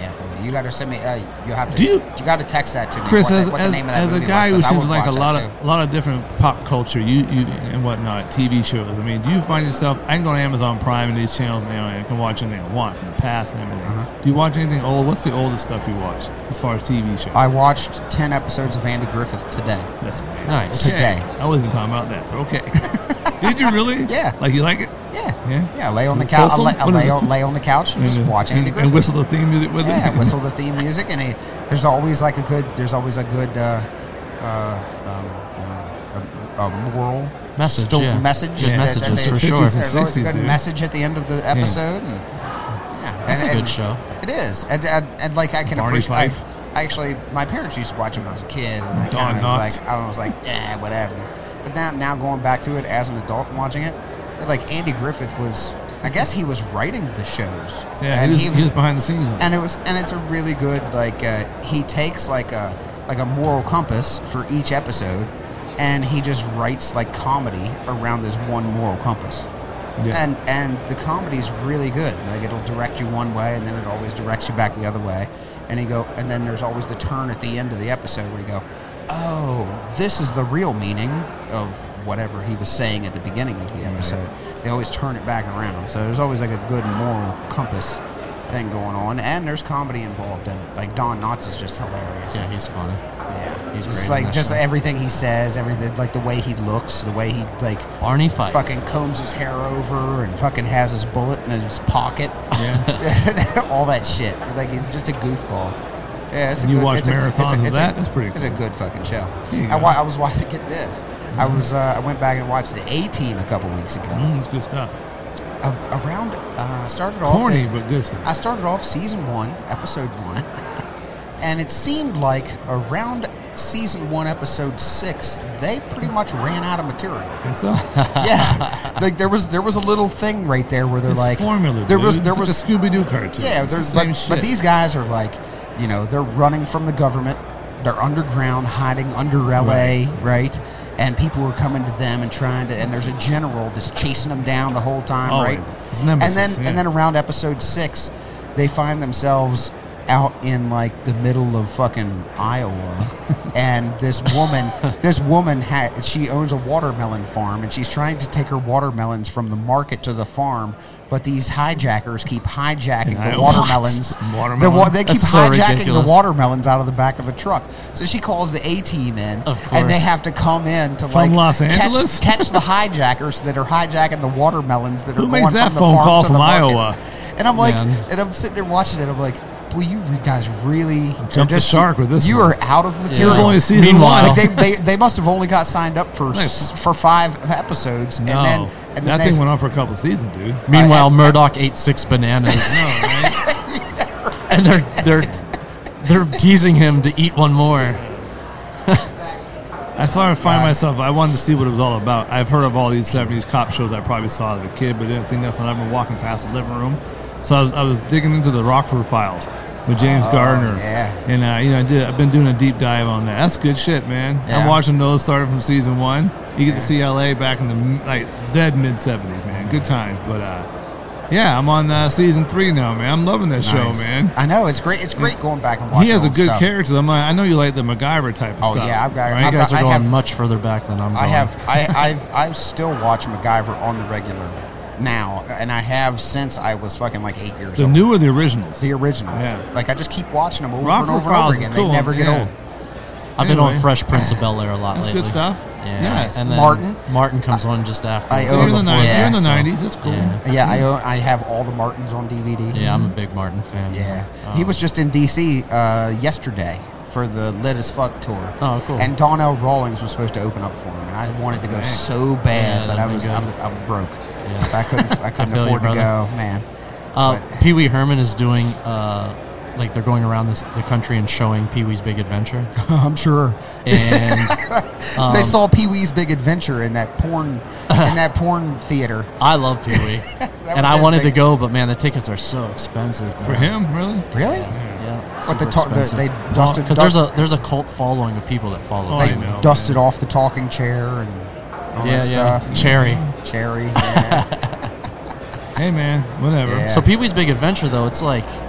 You got to send me. Uh, you have to. Do you- you got to text that to me. Chris, what, as, the, what as, the name of that as a movie guy who was, 'cause I seems would like a watch lot that of too. a lot of different pop culture, you you and whatnot, T V shows. I mean, do you find yourself? I can go to Amazon Prime and these channels now, and I can watch anything I want from the past and everything. Uh-huh. Do you watch anything old? What's the oldest stuff you watch as far as T V shows? I watched ten episodes of Andy Griffith today. That's Nice. okay. Today. I wasn't even talking about that. But okay. Did you really? Yeah. Like you like it? Yeah, Yeah? yeah. Lay on the Is it couch. I wholesome? lay, I What is lay, it? on, lay on the couch and just And- watch Andy and, Griffith. and whistle the theme music with Yeah, it. whistle the theme music, and he, there's always like a good. There's always a good uh, uh, um, uh, a, a moral Message, sto- yeah. message. Good that- that messages they- for fifties sure. and There's always a sixties, good dude. message at the end of the episode. And, yeah, That's and, a good and show. It is, and, and, and like I can Barney appreciate. Fife. I, I actually, my parents used to watch it when I was a kid, and I Don kind of was Knotts. like, I was like, yeah, whatever. But now, now going back to it as an adult and watching it, like Andy Griffith was, I guess he was writing the shows. Yeah, and he was, he was behind the scenes. and it was, and it's a really good like uh, he takes like a like a moral compass for each episode, and he just writes like comedy around this one moral compass. Yeah. And and the comedy's really good. Like it'll direct you one way, and then it always directs you back the other way. And you go, and then there's always the turn at the end of the episode where you go, oh, this is the real meaning of whatever he was saying at the beginning of the episode. They always turn it back around. So there's always like a good moral compass thing going on, and there's comedy involved in it. Like Don Knotts is just hilarious. Yeah, he's funny. Yeah, He's just great in like that just show. everything he says, everything like the way he looks, the way he like Barney Fife. fucking combs his hair over and fucking has his bullet in his pocket. Yeah. All that shit. Like he's just a goofball. Yeah, it's a And you good, watch it's a- marathons it's a- of it's a- that? That's pretty It's cool. a good fucking show. There you I, go. wa- I was watching. Get this. I was. Uh, I went back and watched the A Team a couple weeks ago. Mm, it's good stuff. A- around. Uh, started off. Corny, at- but good stuff. I started off season one, episode one, and it seemed like around season one, episode six, they pretty much ran out of material. Think so? Yeah, like there was there was a little thing right there where they're It's like formula. There dude. was It's there like was a Scooby Doo cartoon. yeah, it's the there's same but, shit. but these guys are like, you know, they're running from the government. They're underground, hiding under L A, right? Right. And people are coming to them and trying to, and there's a general that's chasing them down the whole time, Always. right? It's nemesis, and then yeah. and then around episode six, they find themselves out in like the middle of fucking Iowa, and this woman, this woman ha- she owns a watermelon farm, and she's trying to take her watermelons from the market to the farm, but these hijackers keep hijacking In the Iowa. watermelons. Watermelon? The wa- they keep That's so hijacking ridiculous. the watermelons out of the back of the truck. So she calls the A team in, Of and they course. have to come in to From like Los catch- Angeles? catch, the hijackers that are hijacking the watermelons that are Who going makes that from the phone farm call to from the market. Iowa? And I'm like, Man. and I'm sitting there watching it. I'm like, well, you re- guys really Jumped the shark with this You one. are out of material. It was only season Meanwhile- one. Like they, they, they must have only got signed up for Nice. s- for five episodes, No, and then and then that they, thing went on for a couple seasons, dude. Meanwhile, I- I- Murdoch ate six bananas, No, right? and they're they're they're teasing him to eat one more. I thought I'd find myself. I wanted to see what it was all about. I've heard of all these seventies cop shows I probably saw as a kid, but didn't think nothing. I've been walking past the living room, so I was I was digging into the Rockford Files with James Gardner. yeah. and uh, you know I did. I've been doing a deep dive on that. That's good shit, man. Yeah. I'm watching those starting from season one. You get to see L A back in the like dead mid seventies, man. Good times, but uh, yeah, I'm on uh, season three now, man. I'm loving that show, Nice. man. I know it's great. It's great going back and watching. He has a old good stuff. character. I'm like, I know you like the MacGyver type of Oh, stuff. yeah, I've got- right? I've You guys are I going have- much further back than I'm going. I have I I've I've still watched MacGyver on the regular now, and I have since I was fucking like eight years the old. new or the originals? The originals. Yeah. Like I just keep watching them over Rockford and over Files and over is again. cool, They never get yeah. old. I've been Anyway. on Fresh Prince of Bel Air a lot That's lately. good stuff. Yeah, Nice. and then Martin? Martin comes on just after. I So own you're in the before nineties. that, You're in the so- nineties. That's cool. Yeah. Yeah, I own, I have all the Martins on D V D. Yeah, I'm a big Martin fan. Yeah. Um, He was just in D C uh, yesterday for the Lit as Fuck tour. Oh, cool. And Donnell Rawlings was supposed to open up for him, and I wanted to go Dang. so bad, Yeah, but I that'd be was good. I'm, I'm broke. Yeah. I couldn't I couldn't feel you, afford to brother. go, man. Uh, But- Pee Wee Herman is doing, uh, like, they're going around this, the country and showing Pee Wee's Big Adventure. I'm sure. And um, they saw Pee Wee's Big Adventure in that porn in that porn theater. I love Pee Wee. was and I his wanted big- to go, but man, the tickets are so expensive. For man. him, really? Really? Yeah. What, the super to- the- expensive. they dusted- Because there's dust- a there's a cult following of people that follow. Oh, They I know, dusted man. off the talking chair and all yeah, that yeah. stuff. Cherry. Cherry. Yeah. Hey, man, whatever. Yeah. So Pee Wee's Big Adventure, though, it's like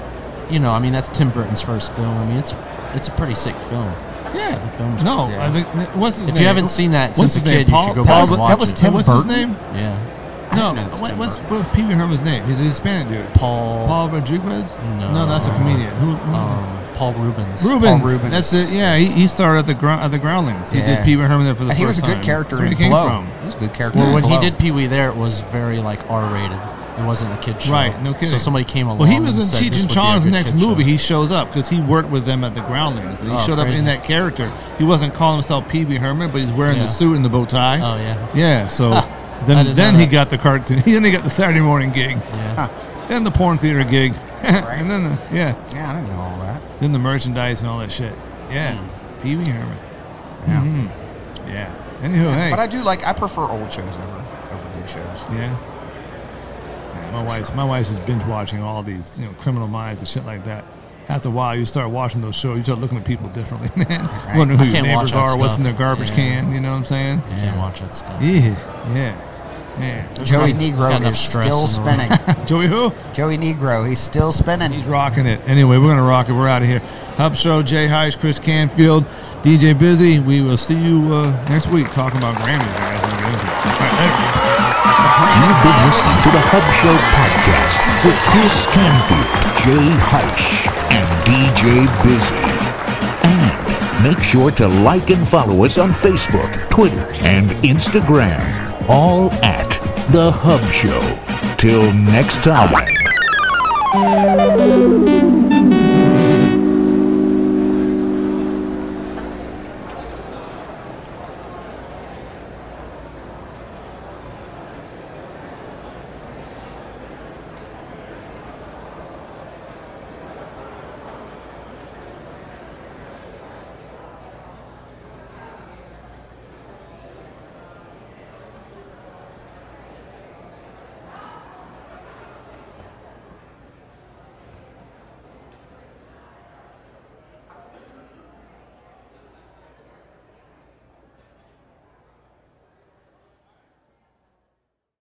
you know, I mean, that's Tim Burton's first film. I mean, it's it's a pretty sick film. Yeah. The film's no, yeah. I think what's his If name? you haven't seen that What's since his a name? kid, Paul- you should go Paul- back was- and watch that was it. Tim what's Burton? his name? Yeah, No, didn't know it was what, Tim what's Burton. what's Pee Wee Herman's name? He's a Hispanic dude. Paul. Paul Rodriguez? No. that's a comedian. Who? who Um, Paul Rubens. Rubens. Paul Rubens. That's it. Yeah, he, he started at the gro- at the Groundlings. He Yeah. did Pee Wee Herman there for the And he was first a good time. character That's where in he came Blow. from. He was a good character. Well, in when he Blow. did Pee Wee there, it was very like R-rated. It wasn't a kid show. Right, no kidding. So somebody came along. Well, he was and in said, Cheech "This and would be a Chong's good next kid movie. show." He shows up because he worked with them at the Groundlings. And he Oh, showed up crazy. in that character. He wasn't calling himself Pee Wee Herman, but he's wearing Yeah. the suit and the bow tie. Oh yeah. Yeah, so I then didn't then know he that. got the cartoon. Then he got the Saturday morning gig. Yeah. Then the porn theater gig. and then the, yeah, Yeah, I didn't know all that. then the merchandise and all that shit. Yeah, Pee Wee Herman. Yeah. Mhm. Yeah. Anywho, hey. But I do like, I prefer old shows over, over new shows. Yeah. Yeah, my wife's my wife's just binge watching all these, you know, Criminal Minds and shit like that. After a while, you start watching those shows, you start looking at people differently, man. Right. Wondering who I your can't neighbors watch that are, what's in their stuff. garbage Yeah. can. You know what I'm saying? I can't watch that stuff. Yeah, yeah, man. Joey enough- Negro got enough is stress still in the world. spinning. Joey who? Joey Negro, he's still spinning. He's rocking it. Anyway, we're gonna rock it. We're out of here. Hub Show, Jay Heiss, Chris Canfield, D J Busy. We will see you uh, next week talking about Grammys, guys. All right, later. You've been listening to the Hub Show podcast with Chris Canfield, Jay Heiss, and D J Busy. And make sure to like and follow us on Facebook, Twitter, and Instagram. All at The Hub Show. Till next time.